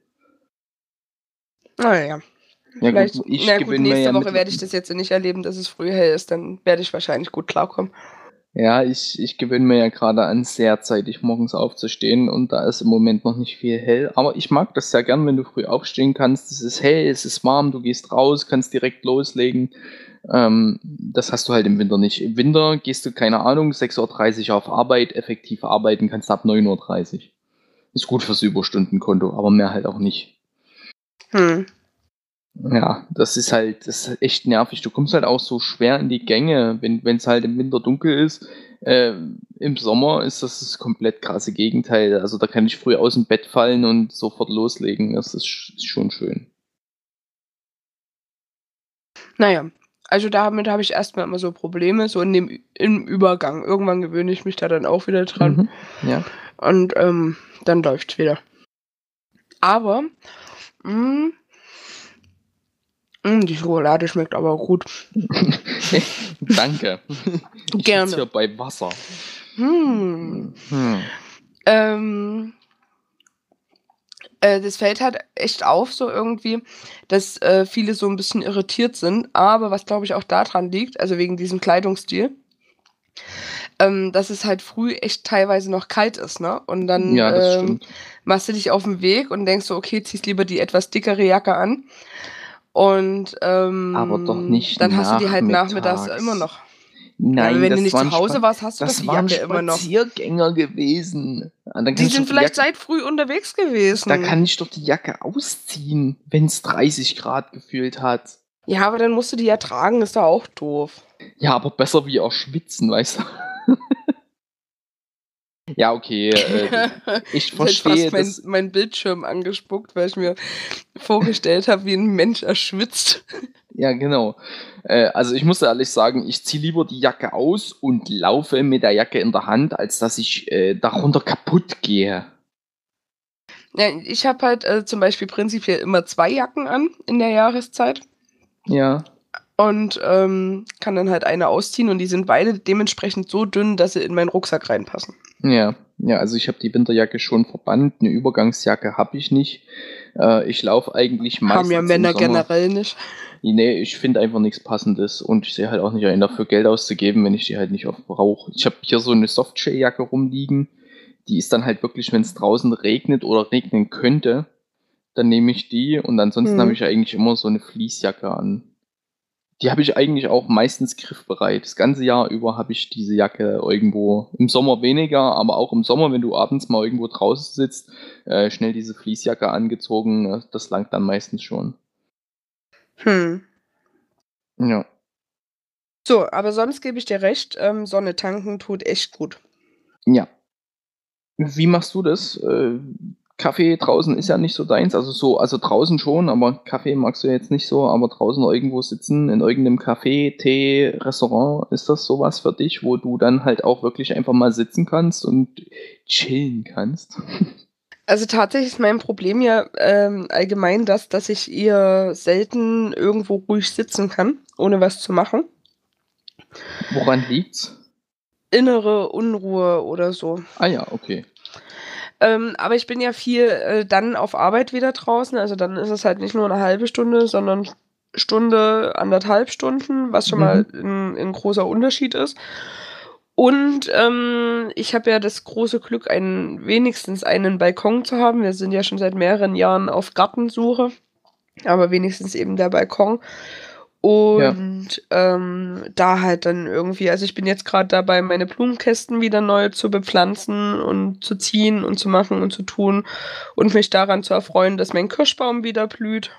Naja. Ja, Vielleicht, gut, nächste Woche werde ich das jetzt nicht erleben, dass es früh hell ist, dann werde ich wahrscheinlich gut klarkommen. Ja, ich gewöhne mir ja gerade an, sehr zeitig morgens aufzustehen und da ist im Moment noch nicht viel hell. Aber ich mag das sehr gern, wenn du früh aufstehen kannst. Es ist hell, es ist warm, du gehst raus, kannst direkt loslegen. Das hast du halt im Winter nicht. Im Winter gehst du, keine Ahnung, 6:30 Uhr auf Arbeit, effektiv arbeiten kannst du ab 9:30 Uhr. Ist gut fürs Überstundenkonto, aber mehr halt auch nicht. Hm. Ja, das ist echt nervig. Du kommst halt auch so schwer in die Gänge, wenn es halt im Winter dunkel ist. Im Sommer ist das komplett krasse Gegenteil. Also da kann ich früh aus dem Bett fallen und sofort loslegen. Das ist schon schön. Naja, also damit habe ich erstmal immer so Probleme, so im Übergang. Irgendwann gewöhne ich mich da dann auch wieder dran. Ja. Und dann läuft's wieder. Aber die Schokolade schmeckt aber gut. Danke. Ich Gerne. sitze hier bei Wasser. Das fällt halt echt auf so irgendwie, dass viele so ein bisschen irritiert sind. Aber was, glaube ich, auch daran liegt, also wegen diesem Kleidungsstil, dass es halt früh echt teilweise noch kalt ist, ne? Und dann Ja, das stimmt. machst du dich auf den Weg und denkst so, okay, ziehst lieber die etwas dickere Jacke an. Und Aber doch nicht dann hast du die halt nachmittags nachmittags. immer noch. Nein, aber wenn das du nicht waren zu Hause warst, hast du doch das die waren Jacke immer noch. Spaziergänger gewesen. Dann kann Die ich sind doch vielleicht seit früh unterwegs gewesen. Da kann ich doch die Jacke ausziehen, wenn es 30 Grad gefühlt hat. Ja, aber dann musst du die ja tragen, ist doch auch doof. Ja, aber besser wie auch schwitzen, weißt du? Ja, okay, ich verstehe fast mein Bildschirm angespuckt, weil ich mir vorgestellt habe, wie ein Mensch erschwitzt. Ja, genau. Also ich muss ehrlich sagen, ich ziehe lieber die Jacke aus und laufe mit der Jacke in der Hand, als dass ich darunter kaputt gehe. Ja, ich habe halt zum Beispiel prinzipiell immer 2 Jacken an in der Jahreszeit. Ja. Und kann dann halt eine ausziehen und die sind beide dementsprechend so dünn, dass sie in meinen Rucksack reinpassen. Ja, also ich habe die Winterjacke schon verbannt, eine Übergangsjacke habe ich nicht. Ich laufe eigentlich meistens Haben ja Männer im Sommer. generell nicht. Nee, ich finde einfach nichts Passendes und ich sehe halt auch nicht ein, dafür Geld auszugeben, wenn ich die halt nicht oft brauche. Ich habe hier so eine Softshelljacke rumliegen, die ist dann halt wirklich, wenn es draußen regnet oder regnen könnte, dann nehme ich die und ansonsten habe ich eigentlich immer so eine Fleecejacke an. Die habe ich eigentlich auch meistens griffbereit. Das ganze Jahr über habe ich diese Jacke irgendwo. Im Sommer weniger, aber auch im Sommer, wenn du abends mal irgendwo draußen sitzt, schnell diese Fleecejacke angezogen, das langt dann meistens schon. Ja. So, aber sonst gebe ich dir recht, Sonne tanken tut echt gut. Ja. Wie machst du das? Kaffee draußen ist ja nicht so deins, also draußen schon, aber Kaffee magst du jetzt nicht so, aber draußen irgendwo sitzen, in irgendeinem Café, Tee, Restaurant, ist das sowas für dich, wo du dann halt auch wirklich einfach mal sitzen kannst und chillen kannst? Also tatsächlich ist mein Problem ja allgemein das, dass ich eher selten irgendwo ruhig sitzen kann, ohne was zu machen. Woran liegt's? Innere Unruhe oder so. Ah ja, okay. Aber ich bin ja viel dann auf Arbeit wieder draußen, also dann ist es halt nicht nur eine halbe Stunde, sondern Stunde, 1,5 Stunden, was schon mal ein großer Unterschied ist. Und ich habe ja das große Glück, wenigstens einen Balkon zu haben. Wir sind ja schon seit mehreren Jahren auf Gartensuche, aber wenigstens eben der Balkon. Und da halt dann irgendwie, also ich bin jetzt gerade dabei, meine Blumenkästen wieder neu zu bepflanzen und zu ziehen und zu machen und zu tun und mich daran zu erfreuen, dass mein Kirschbaum wieder blüht.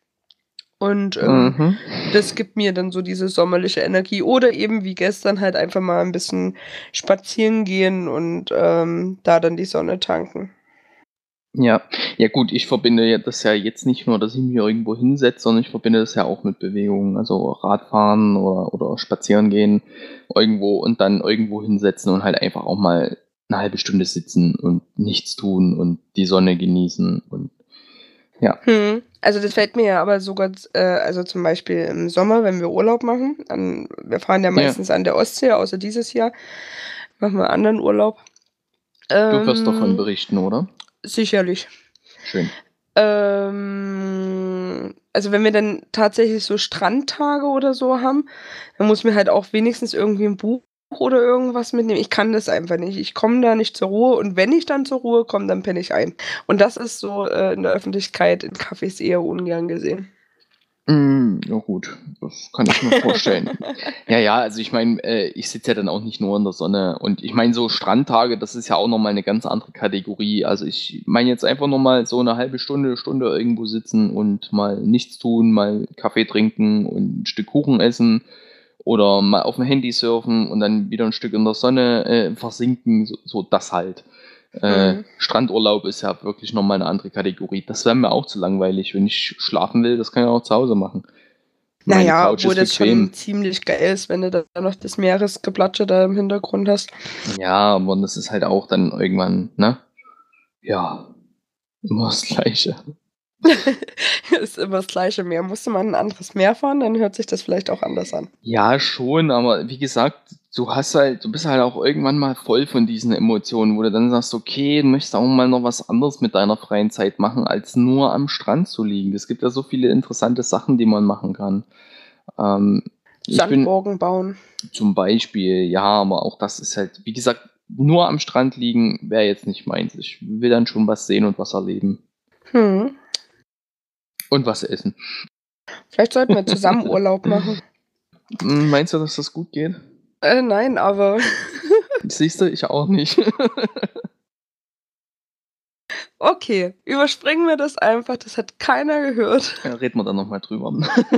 Und das gibt mir dann so diese sommerliche Energie. Oder eben wie gestern halt einfach mal ein bisschen spazieren gehen und da dann die Sonne tanken. Ja, gut, ich verbinde das ja jetzt nicht nur, dass ich mich irgendwo hinsetze, sondern ich verbinde das ja auch mit Bewegungen, also Radfahren oder spazieren gehen irgendwo und dann irgendwo hinsetzen und halt einfach auch mal eine halbe Stunde sitzen und nichts tun und die Sonne genießen und ja. Also das fällt mir ja aber sogar, also zum Beispiel im Sommer, wenn wir Urlaub machen, wir fahren ja meistens an der Ostsee, außer dieses Jahr, machen wir anderen Urlaub. Du wirst davon berichten, oder? Sicherlich. Schön. Also wenn wir dann tatsächlich so Strandtage oder so haben, dann muss mir halt auch wenigstens irgendwie ein Buch oder irgendwas mitnehmen. Ich kann das einfach nicht. Ich komme da nicht zur Ruhe und wenn ich dann zur Ruhe komme, dann penne ich ein. Und das ist so, in der Öffentlichkeit in Cafés eher ungern gesehen. Ja gut, das kann ich mir vorstellen. Ja, also ich meine, ich sitze ja dann auch nicht nur in der Sonne und ich meine so Strandtage, das ist ja auch noch mal 'ne ganz andere Kategorie. Also, ich meine jetzt einfach nur mal so eine halbe Stunde irgendwo sitzen und mal nichts tun, mal Kaffee trinken und ein Stück Kuchen essen oder mal auf dem Handy surfen und dann wieder ein Stück in der Sonne, versinken, so das halt. Mhm. Strandurlaub ist ja wirklich noch mal 'ne andere Kategorie. Das wäre mir auch zu langweilig. Wenn ich schlafen will, das kann ich auch zu Hause machen. Na Meine ja, Couch obwohl ist das schon bequem. ziemlich geil ist, wenn du da noch das Meeresgeplatsche da im Hintergrund hast. Ja, aber das ist halt auch dann irgendwann, ne? Ja, immer das Gleiche. Ist immer das gleiche Meer. Musste man ein anderes Meer fahren, dann hört sich das vielleicht auch anders an. Ja, schon, aber wie gesagt, du bist halt auch irgendwann mal voll von diesen Emotionen, wo du dann sagst: „Okay, du möchtest auch mal noch was anderes mit deiner freien Zeit machen, als nur am Strand zu liegen.“ Es gibt ja so viele interessante Sachen, die man machen kann. Ähm, ich bin Sandburgen bauen. zum Beispiel, ja, aber auch das ist halt, wie gesagt, nur am Strand liegen wäre jetzt nicht meins. Ich will dann schon was sehen und was erleben Mhm. und was essen. Vielleicht sollten wir zusammen Urlaub machen. Meinst du, dass das gut geht? Nein, aber Siehst du, ich auch nicht. okay, überspringen wir das einfach, das hat keiner gehört. Ja, reden wir dann noch mal drüber.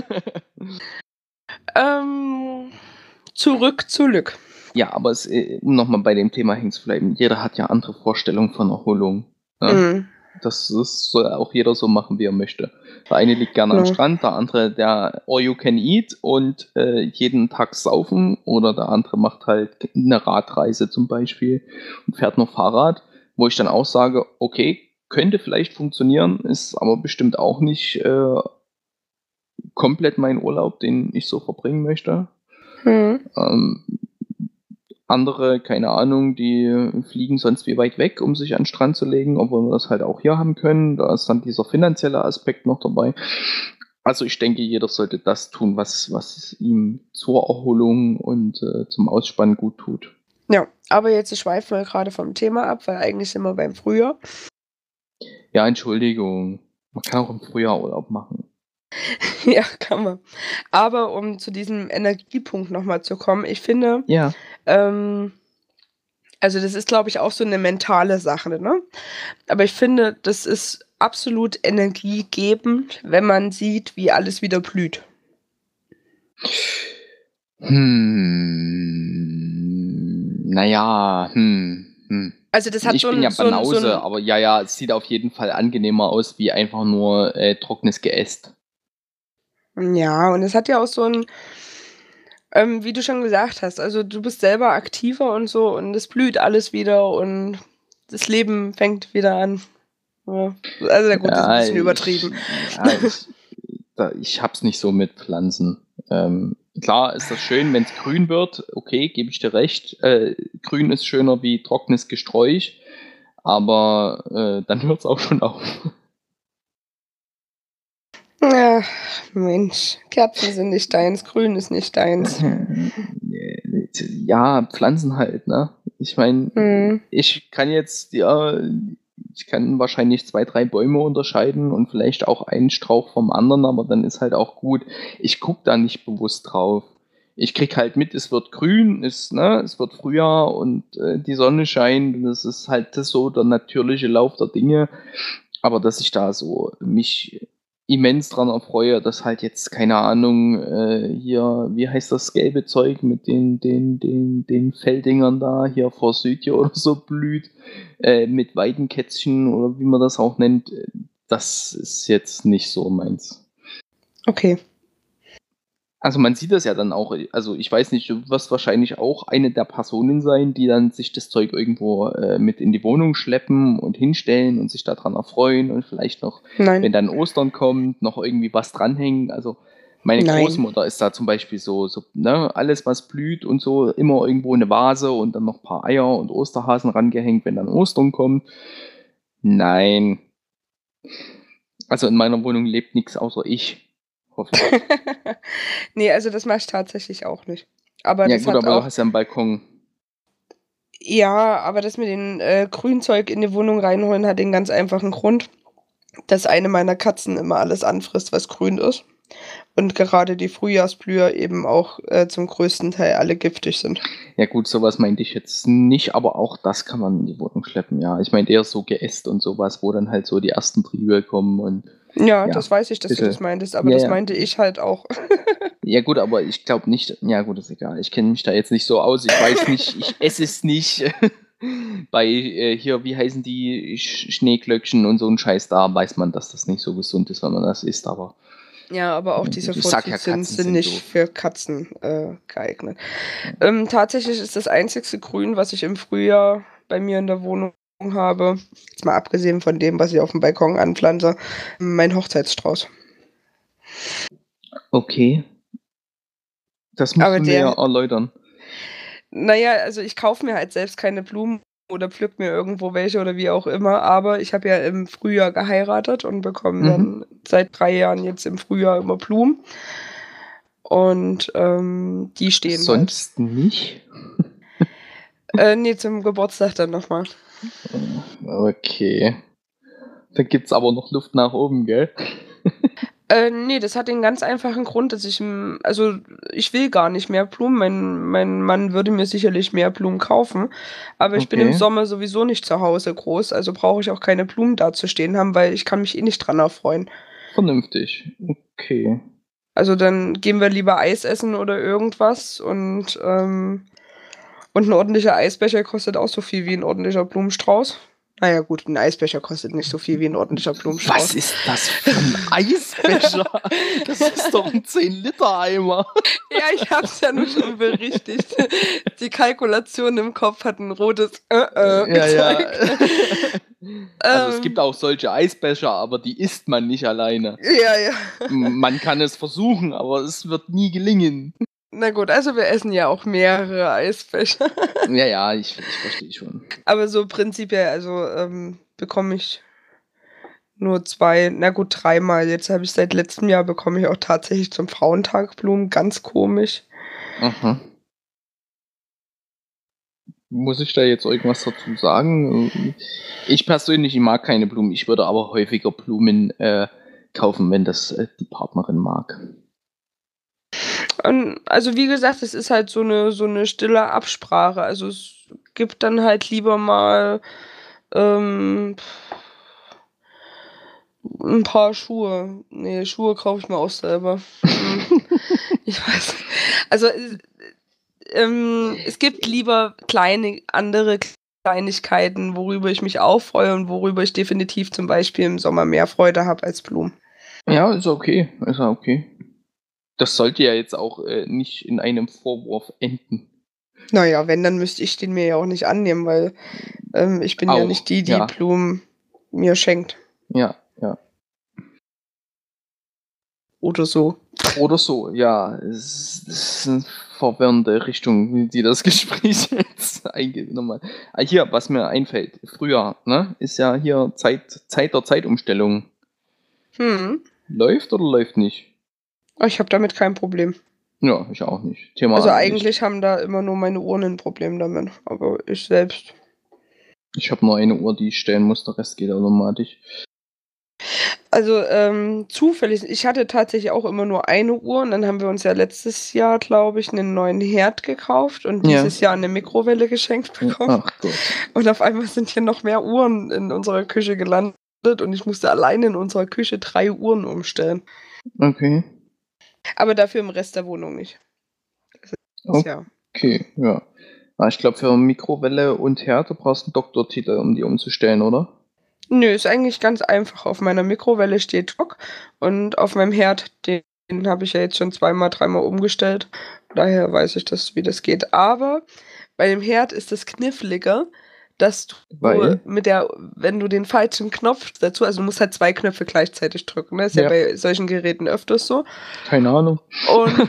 Ähm, zurück zu Lück. Ja, aber um noch mal bei dem Thema hängen zu bleiben, jeder hat ja andere Vorstellungen von Erholung, ne? Mhm, Das soll auch jeder so machen, wie er möchte. Der eine liegt gerne am genau. Strand, der andere, der all you can eat und, jeden Tag saufen oder der andere macht halt eine Radreise zum Beispiel und fährt noch Fahrrad, wo ich dann auch sage: „Okay, könnte vielleicht funktionieren, ist aber bestimmt auch nicht, komplett mein Urlaub, den ich so verbringen möchte.“ Mhm. Ähm, andere, keine Ahnung, die fliegen sonst wie weit weg, um sich an 'n Strand zu legen, obwohl wir das halt auch hier haben können. Da ist dann dieser finanzielle Aspekt noch dabei. Also, ich denke, jeder sollte das tun, was ihm zur Erholung und, zum Ausspannen gut tut. Ja, aber jetzt schweifen wir gerade vom Thema ab, weil eigentlich sind wir beim Frühjahr. Ja, Entschuldigung, man kann auch im Frühjahr Urlaub machen. Ja, kann man. Aber um zu diesem Energiepunkt noch mal zu kommen, ich finde, Ja. ähm also, das ist, glaube ich, auch so 'ne mentale Sache, ne? Aber ich finde, das ist absolut energiegebend, wenn man sieht, wie alles wieder blüht. Na ja, Also, das hat Ich so bin 'n ja so 'n so Banause, 'n aber ja, ja, es sieht auf jeden Fall angenehmer aus wie einfach nur, trockenes Geäst. ja, und es hat ja auch so 'n wie du schon gesagt hast, also, du bist selber aktiver und so und es blüht alles wieder und das Leben fängt wieder an. Ja. Also, ja gut, das ist 'n Ja, bisschen übertrieben. ich habe es nicht so mit Pflanzen. Klar ist das schön, wenn es grün wird, okay, gebe ich dir recht. Grün ist schöner wie trockenes Gesträuch, aber, dann hört es auch schon auf. Ja, Mensch, Kerzen sind nicht deins, Grün ist nicht deins. Ja, Pflanzen halt, ne? Ich meine, Mhm. ich kann jetzt ja ich kann wahrscheinlich 2 3 Bäume unterscheiden und vielleicht auch einen Strauch vom anderen, aber dann ist halt auch gut. Ich gucke da nicht bewusst drauf. Ich kriege halt mit, es wird grün, es wird Frühjahr und, die Sonne scheint und das ist halt das so der natürliche Lauf der Dinge. Aber dass ich da so mich immens dran erfreue, dass halt jetzt, keine Ahnung, hier, wie heißt das gelbe Zeug mit den Felldingern da hier vor Südtirol oder so blüht, mit Weidenkätzchen oder wie man das auch nennt, das ist jetzt nicht so meins. Okay. Also, man sieht das ja dann auch, also, ich weiß nicht, du wirst wahrscheinlich auch eine der Personen sein, die dann sich das Zeug irgendwo, mit in die Wohnung schleppen und hinstellen und sich daran erfreuen und vielleicht noch, Nein. wenn dann Ostern kommt, noch irgendwie was dranhängen. Also, meine Nein. Großmutter ist da zum Beispiel so, ne, alles, was blüht und so, immer irgendwo eine Vase und dann noch ein paar Eier und Osterhasen rangehängt, wenn dann Ostern kommt. Nein. Also, in meiner Wohnung lebt nichts außer ich, hoffe ich. Ne, also das mache ich tatsächlich auch nicht. Aber Ja das gut, hat aber du auch, hast ja einen Balkon. ja, aber das mit den Grünzeug in die Wohnung reinholen hat den ganz einfachen Grund, dass eine meiner Katzen immer alles anfrisst, was grün ist. Und gerade die Frühjahrsblüher eben auch zum größten Teil alle giftig sind. Ja gut, sowas meinte ich jetzt nicht, aber auch das kann man in die Wohnung schleppen, ja. Ich meinte eher so Geäst und sowas, wo dann halt so die ersten Triebe kommen und Ja, ja, das weiß ich, dass du das bisschen. meintest, aber Ja, das ja. meinte ich halt auch. Ja gut, aber ich glaube nicht, ja gut, ist egal. Ich kenne mich da jetzt nicht so aus. Ich weiß nicht, ich esse es nicht. Bei hier, wie heißen die Schneeglöckchen und so ein Scheiß, da weiß man, dass das nicht so gesund ist, wenn man das isst, aber Ja, aber auch ja, diese gut, ich sag ja, Fortiziden Katzen sind sind nicht doof. für Katzen geeignet. Tatsächlich ist das einzigste Grün, was ich im Frühjahr bei mir in der Wohnung habe, jetzt mal abgesehen von dem, was ich auf dem Balkon anpflanze, mein Hochzeitsstrauß. Okay, das musst Aber du mir ja der, erläutern. naja, also ich kaufe mir halt selbst keine Blumen oder pflück mir irgendwo welche oder wie auch immer, aber ich habe ja im Frühjahr geheiratet und bekomme Mhm. dann seit 3 Jahren jetzt im Frühjahr immer Blumen. Und die stehen halt. Sonst nicht? Nee, zum Geburtstag dann nochmal. Okay. Da gibt's aber noch Luft nach oben, gell? Nee, das hat den ganz einfachen Grund, dass also ich will gar nicht mehr Blumen. Mein Mann würde mir sicherlich mehr Blumen kaufen, aber ich bin im Okay, Sommer sowieso nicht zu Hause groß, also brauche ich auch keine Blumen da zu stehen haben, weil ich kann mich eh nicht dran erfreuen. vernünftig. Okay. Also dann gehen wir lieber Eis essen oder irgendwas und ein ordentlicher Eisbecher kostet auch so viel wie ein ordentlicher Blumenstrauß. Naja gut, ein Eisbecher kostet nicht so viel wie ein ordentlicher Blumenstrauß. Was ist das für ein Eisbecher? Das ist doch ein 10-Liter-Eimer. Ja, ich hab's ja nur schon berichtigt. Die Kalkulation im Kopf hat ein rotes Ja, ja. gezeigt. Also es gibt Ähm, auch solche Eisbecher, aber die isst man nicht alleine. ja, ja. Man kann es versuchen, aber es wird nie gelingen. Na gut, also wir essen ja auch mehrere Eisbecher. Ja, ja, ich verstehe schon. Aber so prinzipiell, also bekomme ich nur 2, na gut, 3-mal. Jetzt habe ich seit letztem Jahr bekomme ich auch tatsächlich zum Frauentag Blumen. Ganz komisch. Aha. Muss ich da jetzt irgendwas dazu sagen? Ich persönlich mag keine Blumen. Ich würde aber häufiger Blumen kaufen, wenn das die Partnerin mag. Also wie gesagt, es ist halt so eine stille Absprache. Also es gibt dann halt lieber mal ähm, 'n paar Schuhe. Ne, Schuhe kaufe ich mir auch selber. Ich weiß nicht. Also, es gibt lieber andere Kleinigkeiten, worüber ich mich auch freue und worüber ich definitiv zum Beispiel im Sommer mehr Freude habe als Blumen. Ja, ist okay. Ist ja okay. Das sollte ja jetzt auch nicht in einem Vorwurf enden. Na ja, wenn, dann müsste ich den mir ja auch nicht annehmen, weil, ich bin ja Auch, nicht die ja. Blumen mir schenkt Ja, ja. oder so. Oder so, ja. Es ist eine verwirrende Richtung, die das Gespräch jetzt eingeht. Nochmal. Hier, was mir einfällt, früher, ne, ist ja hier Zeit der Zeitumstellung. Mhm. Läuft oder läuft nicht? Ich habe damit kein Problem. Ja, ich auch nicht. Thema Also, erledigt. eigentlich haben da immer nur meine Uhren 'n Problem damit, aber ich selbst. Ich habe nur eine Uhr, die ich stellen muss, der Rest geht automatisch. Also, zufällig ich hatte tatsächlich auch immer nur eine Uhr und dann haben wir uns ja letztes Jahr, glaube ich, 'nen neuen Herd gekauft und Ja. dieses Jahr 'ne Mikrowelle geschenkt bekommen. Ach Gott. Und auf einmal sind hier noch mehr Uhren in unserer Küche gelandet und ich musste alleine in unserer Küche 3 Uhren umstellen. Okay. Aber dafür im Rest der Wohnung nicht. Das ist ja Okay, ja. Ich glaube, für Mikrowelle und Herd du brauchst einen Doktortitel, um die umzustellen, oder? Nö, ist eigentlich ganz einfach. Auf meiner Mikrowelle steht Wok und auf meinem Herd, den habe ich ja jetzt schon 2-mal, 3-mal umgestellt. Daher weiß ich das, wie das geht. Aber bei dem Herd ist es kniffliger, dass du Weil? wenn du den falschen Knopf dazu, also du musst halt 2 Knöpfe gleichzeitig drücken, ne? Ist ja Ja. bei solchen Geräten öfters so. Keine Ahnung. Und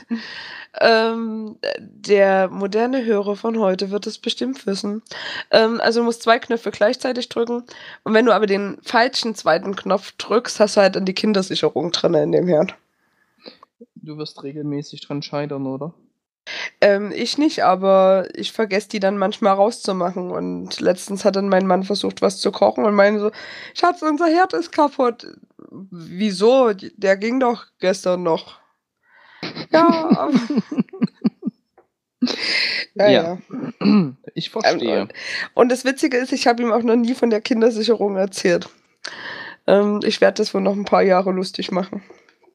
der moderne Hörer von heute wird es bestimmt wissen. Also du musst 2 Knöpfe gleichzeitig drücken und wenn du aber den falschen zweiten Knopf drückst, hast du halt dann die Kindersicherung drin in dem Herd. Du wirst regelmäßig dran scheitern, oder? Ich nicht, aber ich vergesse die dann manchmal rauszumachen. Und letztens hat dann mein Mann versucht, was zu kochen und meinte so, Schatz, unser Herd ist kaputt. Wieso? Der ging doch gestern noch. Ja, Ja, ich verstehe. Und das Witzige ist, ich habe ihm auch noch nie von der Kindersicherung erzählt. Ich werde das wohl noch ein paar Jahre lustig machen.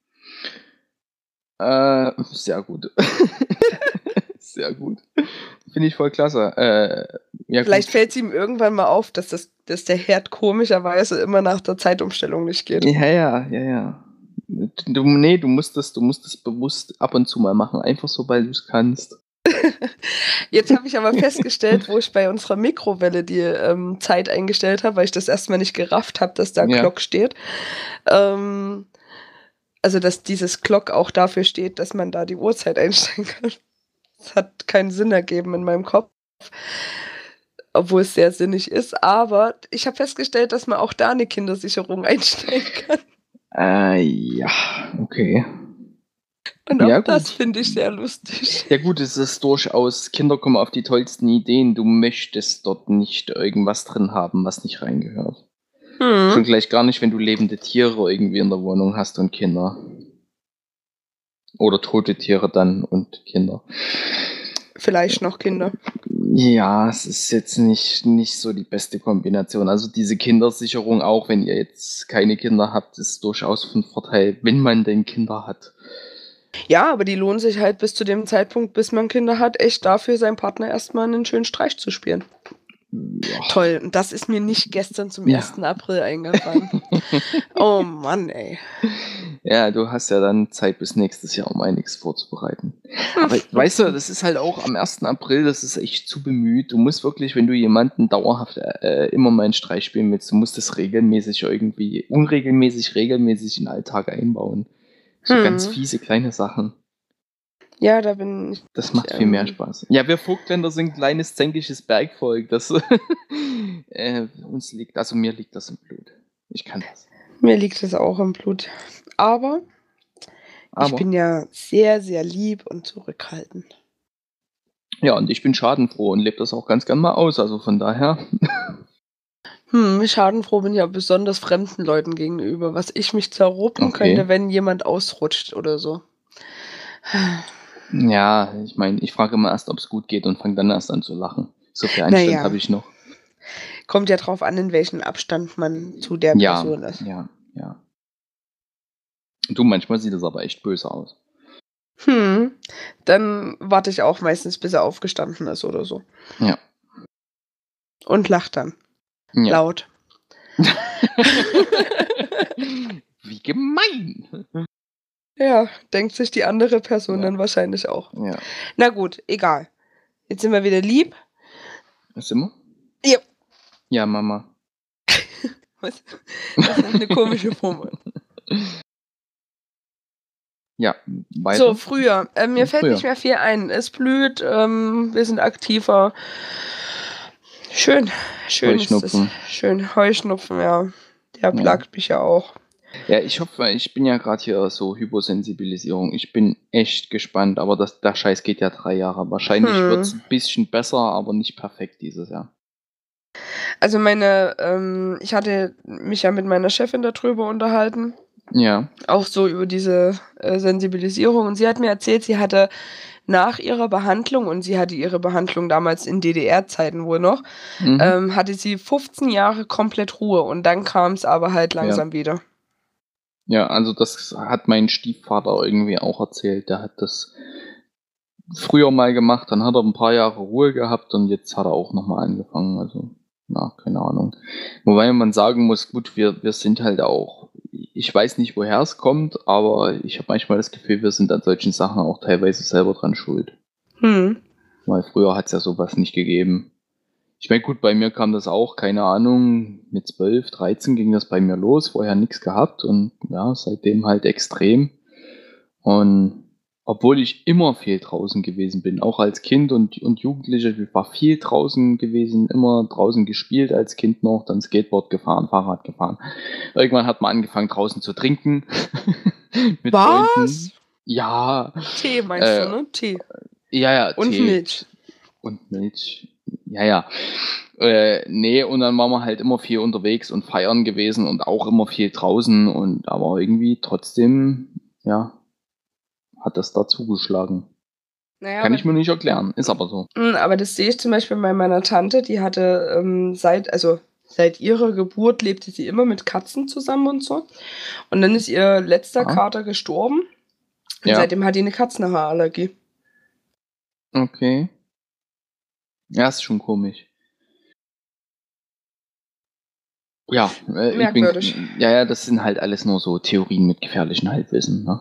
Sehr gut. Sehr gut. Finde ich voll klasse. Ja, Vielleicht fällt es ihm irgendwann mal auf, dass der Herd komischerweise immer nach der Zeitumstellung nicht geht. Ja. Du musst das bewusst ab und zu mal machen. Einfach so, weil du es kannst. Jetzt habe ich aber festgestellt, wo ich bei unserer Mikrowelle die Zeit eingestellt habe, weil ich das erstmal nicht gerafft habe, dass da Glock steht. Also, dass dieses Glock auch dafür steht, dass man da die Uhrzeit einstellen kann. Das hat keinen Sinn ergeben in meinem Kopf, obwohl es sehr sinnig ist. Aber ich habe festgestellt, dass man auch da eine Kindersicherung einstellen kann. Ja, okay. Und auch das finde ich sehr lustig. Ja gut, es ist durchaus, Kinder kommen auf die tollsten Ideen. Du möchtest dort nicht irgendwas drin haben, was nicht reingehört. Schon gleich gar nicht, wenn du lebende Tiere irgendwie in der Wohnung hast und Kinder. Oder tote Tiere dann und Kinder. Vielleicht noch Kinder. Ja, es ist jetzt nicht so die beste Kombination. Also diese Kindersicherung, auch wenn ihr jetzt keine Kinder habt, ist durchaus von Vorteil, wenn man denn Kinder hat. Ja, aber die lohnen sich halt bis zu dem Zeitpunkt, bis man Kinder hat, echt dafür, seinem Partner erstmal einen schönen Streich zu spielen. Ja. Toll, und das ist mir nicht gestern zum 1. April eingefallen. Oh Mann, ey. Ja, du hast ja dann Zeit bis nächstes Jahr, um einiges vorzubereiten. Aber weißt du, das ist halt auch am 1. April, das ist echt zu bemüht. Du musst wirklich, wenn du jemanden dauerhaft immer mal einen Streich spielen willst, du musst das regelmäßig irgendwie, regelmäßig in den Alltag einbauen. So ganz fiese kleine Sachen. Ja, da bin ich. Das macht viel mehr Spaß. Ja, wir Vogtländer sind ein kleines, zänkisches Bergvolk. Das mir liegt das im Blut. Ich kann das. Mir liegt es auch im Blut. Aber ich bin ja sehr, sehr lieb und zurückhaltend. Ja, und ich bin schadenfroh und lebe das auch ganz gern mal aus. Also von daher. Schadenfroh bin ich ja besonders fremden Leuten gegenüber, was ich mich zerruppen könnte, wenn jemand ausrutscht oder so. Ja, ich meine, ich frage immer erst, ob es gut geht und fange dann erst an zu lachen. So viel Einstand habe ich noch. Kommt ja drauf an, in welchem Abstand man zu der Person ist. Ja. Du, manchmal sieht das aber echt böse aus. Dann warte ich auch meistens, bis er aufgestanden ist oder so. Ja. Und lacht dann. Ja. Laut. Wie gemein. Ja, denkt sich die andere Person dann wahrscheinlich auch. Ja. Na gut, egal. Jetzt sind wir wieder lieb. Sind wir? Ja. Ja, Mama. Was? Das ist eine komische Formel. Ja, weiter. So, früher. Mir fällt nicht mehr viel ein. Es blüht, wir sind aktiver. Schön Heuschnupfen. Schön, Heuschnupfen, ja. Der plagt mich ja auch. Ja, ich hoffe, ich bin ja gerade hier so Hyposensibilisierung. Ich bin echt gespannt, aber der Scheiß geht ja 3 Jahre. Wahrscheinlich wird es ein bisschen besser, aber nicht perfekt dieses Jahr. Also ich hatte mich ja mit meiner Chefin darüber unterhalten. Ja. Auch so über diese Sensibilisierung. Und sie hat mir erzählt, sie hatte nach ihrer Behandlung, und sie hatte ihre Behandlung damals in DDR-Zeiten wohl noch, hatte sie 15 Jahre komplett Ruhe und dann kam es aber halt langsam wieder. Ja, also das hat mein Stiefvater irgendwie auch erzählt. Der hat das früher mal gemacht, dann hat er ein paar Jahre Ruhe gehabt und jetzt hat er auch nochmal angefangen. Also, keine Ahnung. Wobei man sagen muss, gut, wir sind halt auch, ich weiß nicht, woher es kommt, aber ich habe manchmal das Gefühl, wir sind an solchen Sachen auch teilweise selber dran schuld. Weil früher hat es ja sowas nicht gegeben. Ich meine, gut, bei mir kam das auch, keine Ahnung, mit 12, 13 ging das bei mir los, vorher nichts gehabt und ja, seitdem halt extrem. Und obwohl ich immer viel draußen gewesen bin, auch als Kind und Jugendlicher, ich war viel draußen gewesen, immer draußen gespielt als Kind noch, dann Skateboard gefahren, Fahrrad gefahren. Irgendwann hat man angefangen draußen zu trinken. Mit Was? Freunden. Ja. Tee meinst du, ne? Tee. Ja, ja, Und Tee Milch. und Milch. Ja, ja. Nee, und dann waren wir halt immer viel unterwegs und feiern gewesen und auch immer viel draußen und aber irgendwie trotzdem, ja, hat das da zugeschlagen. Naja, Kann ich mir nicht erklären, ist aber so. aber das sehe ich zum Beispiel bei meiner Tante, die hatte seit ihrer Geburt lebte sie immer mit Katzen zusammen und so. Und dann ist ihr letzter Ah, Kater gestorben und ja, seitdem hat die eine Katzenhaarallergie. okay. Ja, ist schon komisch. Ja, Merkwürdig. ja, das sind halt alles nur so Theorien mit gefährlichen Halbwissen, ne?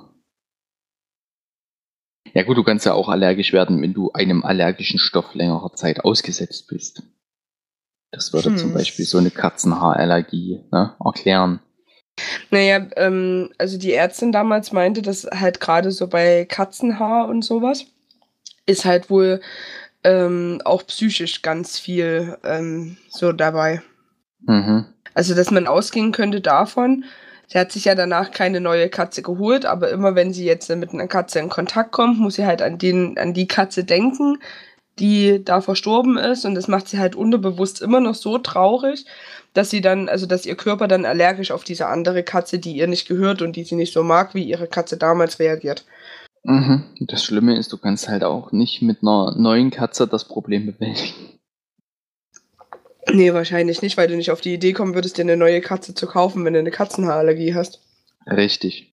Ja gut, du kannst ja auch allergisch werden, wenn du einem allergischen Stoff längere Zeit ausgesetzt bist. Das würde zum Beispiel so eine Katzenhaarallergie, ne, erklären. Naja, also die Ärztin damals meinte, dass halt gerade so bei Katzenhaar und sowas ist halt wohl auch psychisch ganz viel so dabei. Mhm. Also, dass man ausgehen könnte davon, sie hat sich ja danach keine neue Katze geholt, aber immer wenn sie jetzt mit einer Katze in Kontakt kommt, muss sie halt an die Katze denken, die da verstorben ist. Und das macht sie halt unterbewusst immer noch so traurig, dass sie dann, also dass ihr Körper dann allergisch auf diese andere Katze, die ihr nicht gehört und die sie nicht so mag, wie ihre Katze damals reagiert. Mhm. Das Schlimme ist, du kannst halt auch nicht mit einer neuen Katze das Problem bewältigen. Nee, wahrscheinlich nicht, weil du nicht auf die Idee kommen würdest, dir eine neue Katze zu kaufen, wenn du eine Katzenhaarallergie hast. Richtig.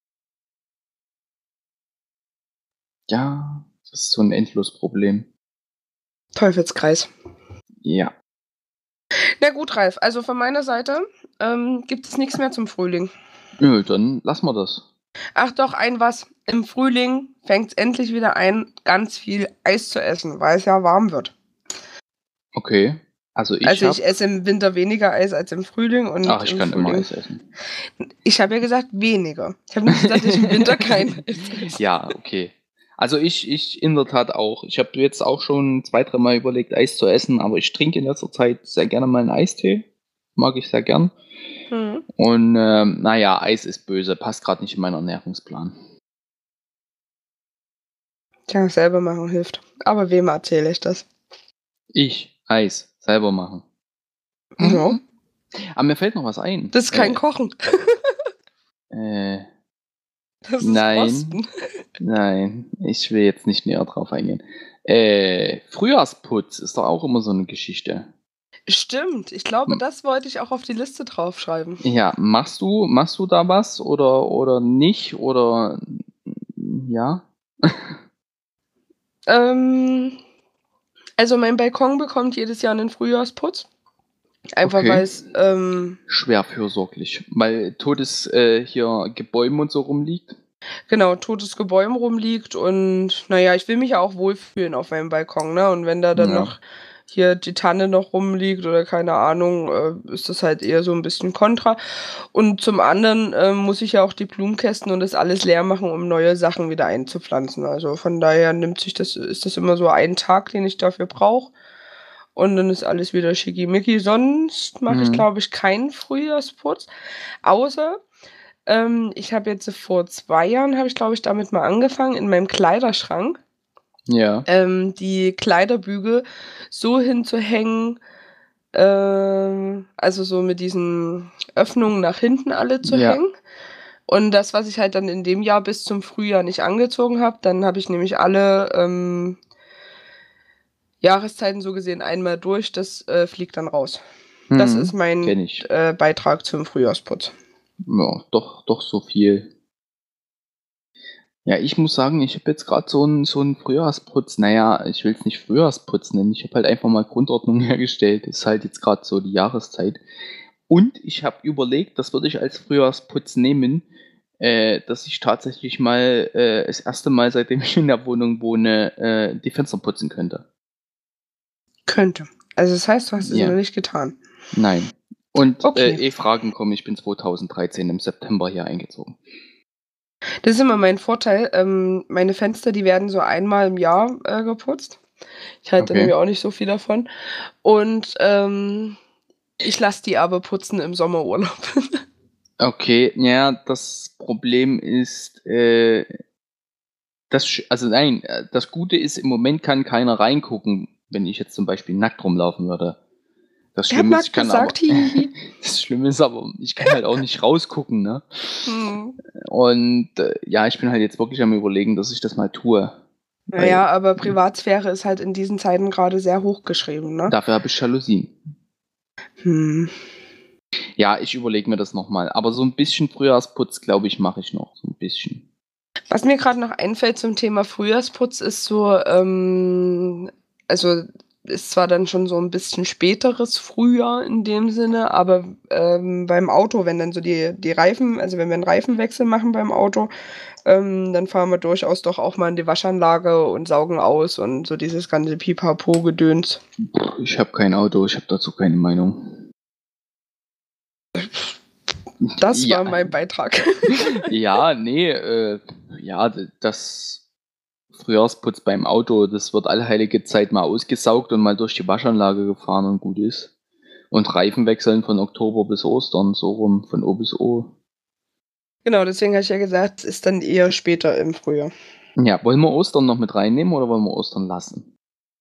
Ja, das ist so ein Endlosproblem. Teufelskreis. Ja. Na gut, Ralf, also von meiner Seite gibt es nichts mehr zum Frühling. Nö, dann lassen wir das. Ach doch, ein was. Im Frühling fängt es endlich wieder an, ganz viel Eis zu essen, weil es ja warm wird. Okay. Also Also ich esse im Winter weniger Eis als im Frühling und ich im kann immer Frühling. Eis essen. Ich habe ja gesagt weniger. Ich habe nicht gesagt, dass ich im Winter kein Eis esse. Ja, okay. Also ich in der Tat auch. Ich habe jetzt auch schon 2, 3 Mal überlegt, Eis zu essen, aber ich trinke in letzter Zeit sehr gerne mal einen Eistee. Mag ich sehr gern. Hm. Und naja, Eis ist böse, passt gerade nicht in meinen Ernährungsplan. Tja, selber machen hilft. Aber wem erzähle ich das? Ich Eis selber machen. Ja. Aber mir fällt noch was ein. Das ist kein Kochen. Das ist Nein, Rosten. nein, ich will jetzt nicht näher drauf eingehen. Frühjahrsputz ist doch auch immer so eine Geschichte. Stimmt. Ich glaube, das wollte ich auch auf die Liste draufschreiben. Ja, machst du da was oder nicht oder ja? Also mein Balkon bekommt jedes Jahr einen Frühjahrsputz. Einfach weil Okay. es, Schwer fürsorglich, weil totes hier Gebäume und so rumliegt. genau, totes Gebäude rumliegt und naja, ich will mich ja auch wohlfühlen auf meinem Balkon, ne? Und wenn da dann Ja. noch hier die Tanne noch rumliegt oder keine Ahnung, ist das halt eher so ein bisschen kontra. Und zum anderen muss ich ja auch die Blumenkästen und das alles leer machen, um neue Sachen wieder einzupflanzen. Also von daher ist das immer so ein Tag, den ich dafür brauche. Und dann ist alles wieder schickimicki. Sonst mache ich, Mhm. glaube ich, keinen Frühjahrsputz. Außer, ich habe jetzt vor 2 Jahren, habe ich, glaube ich, damit mal angefangen, in meinem Kleiderschrank Ja. die Kleiderbügel so hinzuhängen, also so mit diesen Öffnungen nach hinten alle zu Ja. hängen. Und das, was ich halt dann in dem Jahr bis zum Frühjahr nicht angezogen habe, dann habe ich nämlich alle Jahreszeiten so gesehen einmal durch, das fliegt dann raus. Das ist mein Kenn ich. Beitrag zum Frühjahrsputz. Ja, doch so viel. Ja, ich muss sagen, ich habe jetzt gerade so 'n Frühjahrsputz, naja, ich will es nicht Frühjahrsputz nennen. Ich habe halt einfach mal Grundordnung hergestellt. Ist halt jetzt gerade so die Jahreszeit. Und ich habe überlegt, das würde ich als Frühjahrsputz nehmen, dass ich tatsächlich mal das erste Mal, seitdem ich in der Wohnung wohne, die Fenster putzen könnte. Könnte. Also das heißt, du hast es noch Ja, nicht getan. nein. Und Okay. Fragen kommen, ich bin 2013 im September hier eingezogen. Das ist immer mein Vorteil. Meine Fenster, die werden so einmal im Jahr geputzt. Ich halte Okay. nämlich auch nicht so viel davon. Und ich lasse die aber putzen im Sommerurlaub. Okay, ja, das Problem ist, Also nein, das Gute ist, im Moment kann keiner reingucken, wenn ich jetzt zum Beispiel nackt rumlaufen würde. Das Ich hab Schlimme ist, nackt gesagt, hihihi. das Schlimme ist aber, ich kann halt auch nicht rausgucken, ne? Und ja, ich bin halt jetzt wirklich am Überlegen, dass ich das mal tue. Naja, aber Privatsphäre ist halt in diesen Zeiten gerade sehr hoch geschrieben, ne? Dafür habe ich Jalousien. Ja, ich überlege mir das nochmal. Aber so ein bisschen Frühjahrsputz, glaube ich, mache ich noch. So ein bisschen. Was mir gerade noch einfällt zum Thema Frühjahrsputz ist so, also ist zwar dann schon so ein bisschen späteres Frühjahr in dem Sinne, aber beim Auto, wenn dann so die Reifen, also wenn wir einen Reifenwechsel machen beim Auto, dann fahren wir durchaus doch auch mal in die Waschanlage und saugen aus und so dieses ganze Pipapo-Gedöns. Ich habe kein Auto, ich habe dazu keine Meinung. Das war mein Beitrag. Ja, nee, ja, das Frühjahrsputz beim Auto, das wird alle heilige Zeit mal ausgesaugt und mal durch die Waschanlage gefahren und gut ist. Und Reifen wechseln von Oktober bis Ostern, so rum, von O bis O. Genau, deswegen habe ich ja gesagt, es ist dann eher später im Frühjahr. Ja, wollen wir Ostern noch mit reinnehmen oder wollen wir Ostern lassen?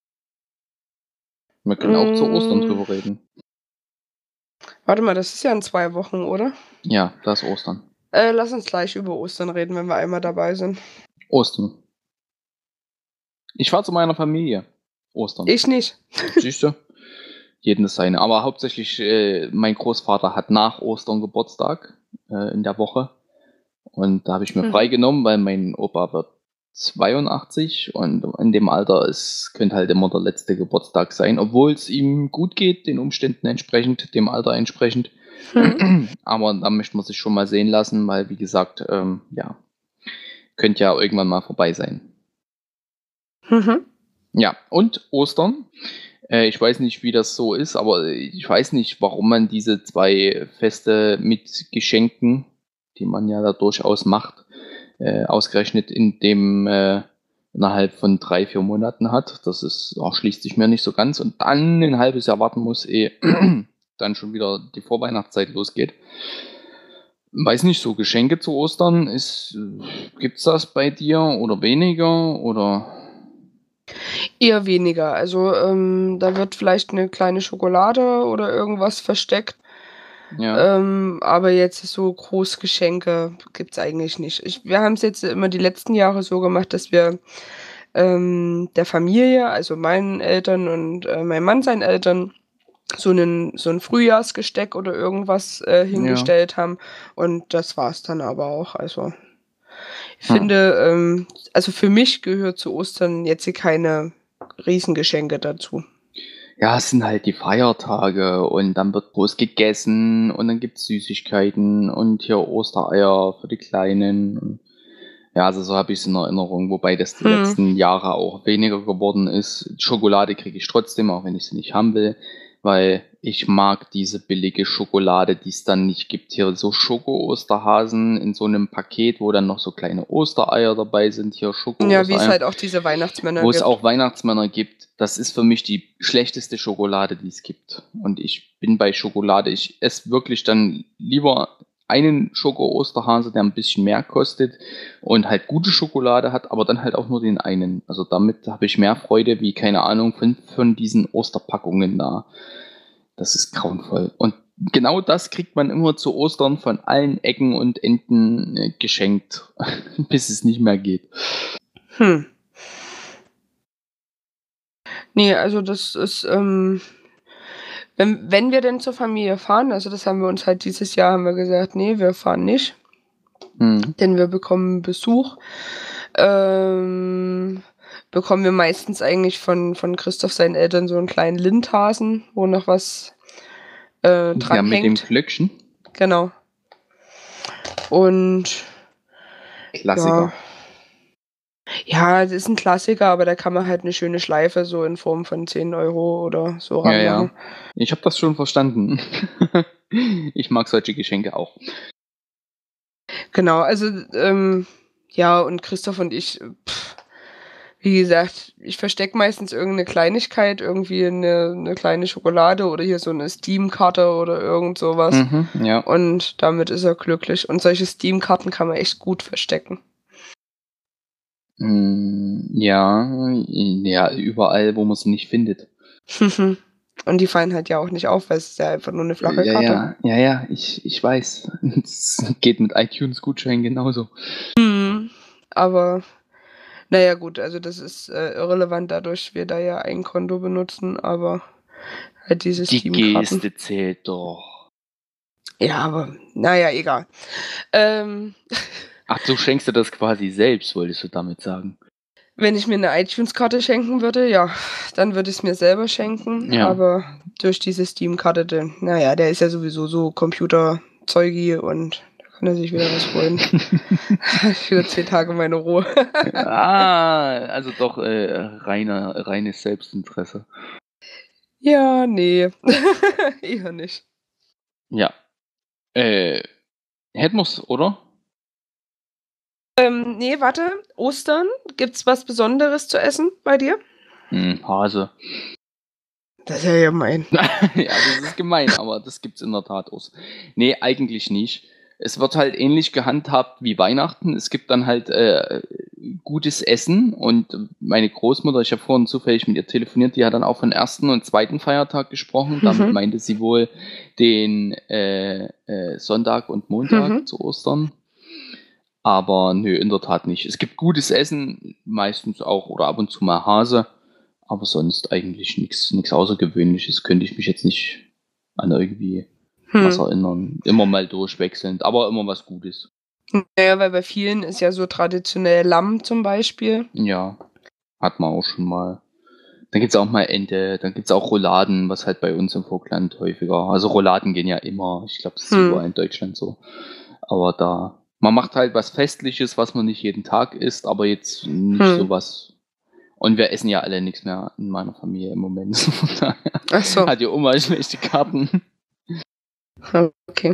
Wir können auch zu Ostern drüber reden. Warte mal, das ist ja in 2 Wochen, oder? Ja, das ist Ostern. Lass uns gleich über Ostern reden, wenn wir einmal dabei sind. Ostern. Ich fahre zu meiner Familie. Ostern. Ich nicht. Siehst du? Jeden das seine. Aber hauptsächlich, mein Großvater hat nach Ostern Geburtstag in der Woche. Und da habe ich mir freigenommen, weil mein Opa wird 82 und in dem Alter könnte halt immer der letzte Geburtstag sein, obwohl es ihm gut geht, den Umständen entsprechend, dem Alter entsprechend. Aber da möchte man sich schon mal sehen lassen, weil wie gesagt, ja, könnte ja irgendwann mal vorbei sein. Ja, und Ostern. Ich weiß nicht, wie das so ist, aber ich weiß nicht, warum man diese 2 Feste mit Geschenken, die man ja da durchaus macht, ausgerechnet innerhalb von 3-4 Monaten hat. Das schließt sich mir nicht so ganz. Und dann ein halbes Jahr warten muss, ehe dann schon wieder die Vorweihnachtszeit losgeht. Weiß nicht, so Geschenke zu Ostern, gibt's das bei dir oder weniger oder? Eher weniger. Also, da wird vielleicht eine kleine Schokolade oder irgendwas versteckt. Ja. Aber jetzt so Großgeschenke gibt's eigentlich nicht. Wir haben es jetzt immer die letzten Jahre so gemacht, dass wir, der Familie, also meinen Eltern und, meinem Mann seinen Eltern, so ein Frühjahrsgesteck oder irgendwas, hingestellt haben und das war's dann aber auch. Also, ich finde, also für mich gehört zu Ostern jetzt hier keine Riesengeschenke dazu. Ja, es sind halt die Feiertage und dann wird groß gegessen und dann gibt's Süßigkeiten und hier Ostereier für die Kleinen. Ja, also so habe ich es in Erinnerung, wobei das die letzten Jahre auch weniger geworden ist. Schokolade kriege ich trotzdem, auch wenn ich sie nicht haben will, weil ich mag diese billige Schokolade, die es dann nicht gibt. Hier so Schoko-Osterhasen in so einem Paket, wo dann noch so kleine Ostereier dabei sind. Hier Schoko-Ostereier. Ja, wie es halt auch diese Weihnachtsmänner Wo gibt. es auch Weihnachtsmänner gibt. Das ist für mich die schlechteste Schokolade, die es gibt. Und ich bin bei Schokolade. Ich esse wirklich dann lieber einen Schoko-Osterhase, der ein bisschen mehr kostet und halt gute Schokolade hat, aber dann halt auch nur den einen. Also damit habe ich mehr Freude wie, keine Ahnung, von diesen Osterpackungen da. Das ist grauenvoll. Und genau das kriegt man immer zu Ostern von allen Ecken und Enden geschenkt, bis es nicht mehr geht. Nee, also das ist, wenn wir denn zur Familie fahren, also das haben wir uns halt dieses Jahr haben wir gesagt: „Nee, wir fahren nicht, denn wir bekommen Besuch." Bekommen wir meistens eigentlich von Christoph seinen Eltern so einen kleinen Lindhasen, wo noch was, Ja, dran mit dem hängt. Glöckchen. Genau. Und Klassiker. ja, das ist ein Klassiker, aber da kann man halt eine schöne Schleife so in Form von 10 € oder so Ja, ranmachen. ja. Ich habe das schon verstanden. Ich mag solche Geschenke auch. Genau, also, ja, und Christoph und ich, wie gesagt, ich verstecke meistens irgendeine Kleinigkeit, irgendwie eine kleine Schokolade oder hier so eine Steam-Karte oder irgend so was. Ja. Und damit ist er glücklich. Und solche Steam-Karten kann man echt gut verstecken. Ja, überall, wo man sie nicht findet. Und die fallen halt ja auch nicht auf, weil es ist ja einfach nur eine flache Karte. Ja, ich weiß. Es geht mit iTunes-Gutschein genauso. Aber naja, gut, also das ist irrelevant, dadurch wir da ja ein Konto benutzen, aber halt diese Die Steam-Karten. Geste zählt doch. Ja, aber naja, egal. Ach, du schenkst dir das quasi selbst, wolltest du damit sagen? Wenn ich mir eine iTunes-Karte schenken würde, ja, dann würde ich es mir selber schenken. Ja. Aber durch diese Steam-Karte, naja, der ist ja sowieso so Computerzeugi und da kann er sich wieder was holen. Ich wieder 10 Tage meine Ruhe. Also doch reines Selbstinteresse. Ja, nee. Eher nicht. Ja. Hätten wir's, oder? Nee, warte. Ostern, gibt's was Besonderes zu essen bei dir? Hase. Das ist ja gemein. Ja, das ist gemein, aber das gibt's in der Tat aus. Nee, eigentlich nicht. Es wird halt ähnlich gehandhabt wie Weihnachten. Es gibt dann halt gutes Essen und meine Großmutter, ich habe vorhin zufällig mit ihr telefoniert, die hat dann auch von ersten und zweiten Feiertag gesprochen. Damit meinte sie wohl den Sonntag und Montag zu Ostern. Aber nö, in der Tat nicht. Es gibt gutes Essen, meistens auch oder ab und zu mal Hase, aber sonst eigentlich nichts Außergewöhnliches. Könnte ich mich jetzt nicht an irgendwie was erinnern. Immer mal durchwechselnd, aber immer was Gutes. Naja, weil bei vielen ist ja so traditionell Lamm zum Beispiel. Ja, hat man auch schon mal. Dann gibt's auch mal Ente, dann gibt's auch Rouladen, was halt bei uns im Vogtland häufiger. Also Rouladen gehen ja immer. Ich glaube, das ist überall in Deutschland so. Aber man macht halt was Festliches, was man nicht jeden Tag isst, aber jetzt nicht sowas. Und wir essen ja alle nichts mehr in meiner Familie im Moment. Ach so. Hat die Oma schlechte Karten. Okay.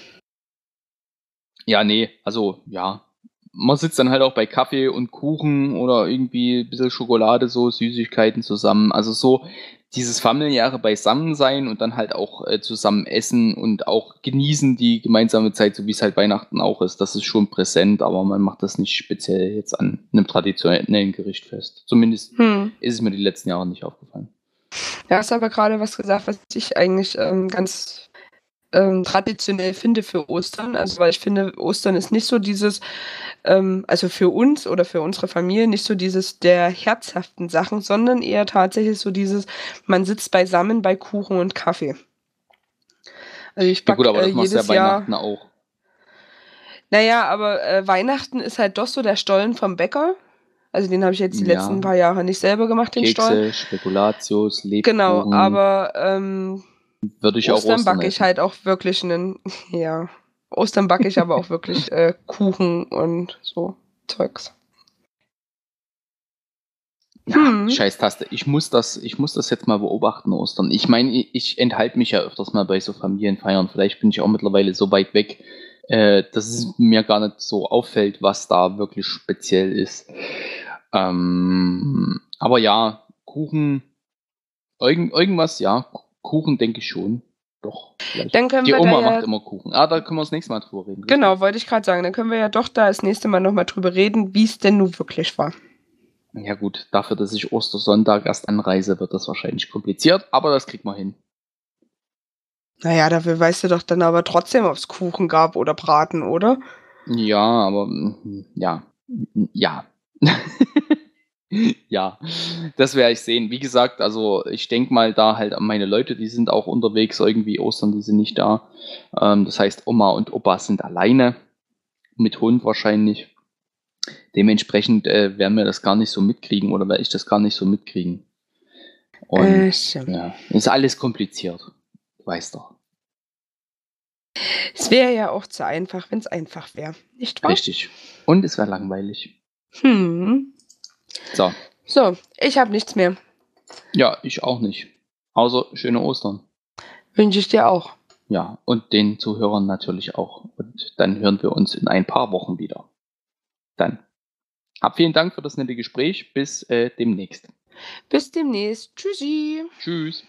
Ja, nee, also ja. Man sitzt dann halt auch bei Kaffee und Kuchen oder irgendwie ein bisschen Schokolade, so Süßigkeiten zusammen. Also so dieses familiäre Beisammensein und dann halt auch zusammen essen und auch genießen die gemeinsame Zeit, so wie es halt Weihnachten auch ist. Das ist schon präsent, aber man macht das nicht speziell jetzt an einem traditionellen Gericht fest. Zumindest ist es mir die letzten Jahre nicht aufgefallen. Ja, hast aber gerade was gesagt, was ich eigentlich ganz traditionell finde für Ostern. Also weil ich finde, Ostern ist nicht so dieses, also für uns oder für unsere Familie nicht so dieses der herzhaften Sachen, sondern eher tatsächlich so dieses, man sitzt beisammen bei Kuchen und Kaffee. Also ich backe aber das machst du jedes ja Jahr. Weihnachten auch. Naja, aber Weihnachten ist halt doch so der Stollen vom Bäcker. Also den habe ich jetzt die letzten paar Jahre nicht selber gemacht, den Stollen. Kekse, Spekulatius, Lebkuchen. Genau, aber würde ich auch Ostern backe ich halt auch wirklich Ostern backe ich aber auch wirklich Kuchen und so Zeugs. Ja, Scheiß-Taste. Ich muss das jetzt mal beobachten, Ostern. Ich meine, ich enthalte mich ja öfters mal bei so Familienfeiern. Vielleicht bin ich auch mittlerweile so weit weg, dass es mir gar nicht so auffällt, was da wirklich speziell ist. Aber ja, Kuchen, irgendwas, ja, Kuchen denke ich schon. Doch, vielleicht. Dann können Die wir Oma da macht immer Kuchen. Da können wir das nächste Mal drüber reden. Genau, richtig? wollte ich gerade sagen. Dann können wir ja doch da das nächste Mal nochmal drüber reden, wie es denn nun wirklich war. Ja gut, dafür, dass ich Ostersonntag erst anreise, wird das wahrscheinlich kompliziert, aber das kriegt man hin. Naja, dafür weißt du doch dann aber trotzdem, ob es Kuchen gab oder Braten, oder? Ja, aber ja. Ja, das werde ich sehen. Wie gesagt, also ich denke mal da halt an meine Leute, die sind auch unterwegs, irgendwie Ostern, die sind nicht da. Das heißt, Oma und Opa sind alleine, mit Hund wahrscheinlich. Dementsprechend werden wir das gar nicht so mitkriegen oder werde ich das gar nicht so mitkriegen. Und ja, ist alles kompliziert, weißt du. Es wäre ja auch zu einfach, wenn es einfach wäre, nicht wahr? Richtig. Und es wäre langweilig. So, ich habe nichts mehr. Ja, ich auch nicht. Außer schöne Ostern. Wünsche ich dir auch. Ja, und den Zuhörern natürlich auch. Und dann hören wir uns in ein paar Wochen wieder. Dann vielen Dank für das nette Gespräch. Bis demnächst. Bis demnächst. Tschüssi. Tschüss.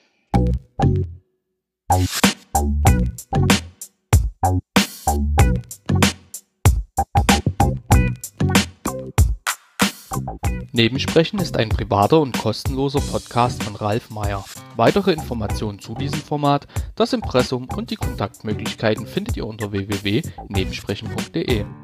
Nebensprechen ist ein privater und kostenloser Podcast von Ralf Meyer. Weitere Informationen zu diesem Format, das Impressum und die Kontaktmöglichkeiten findet ihr unter www.nebensprechen.de.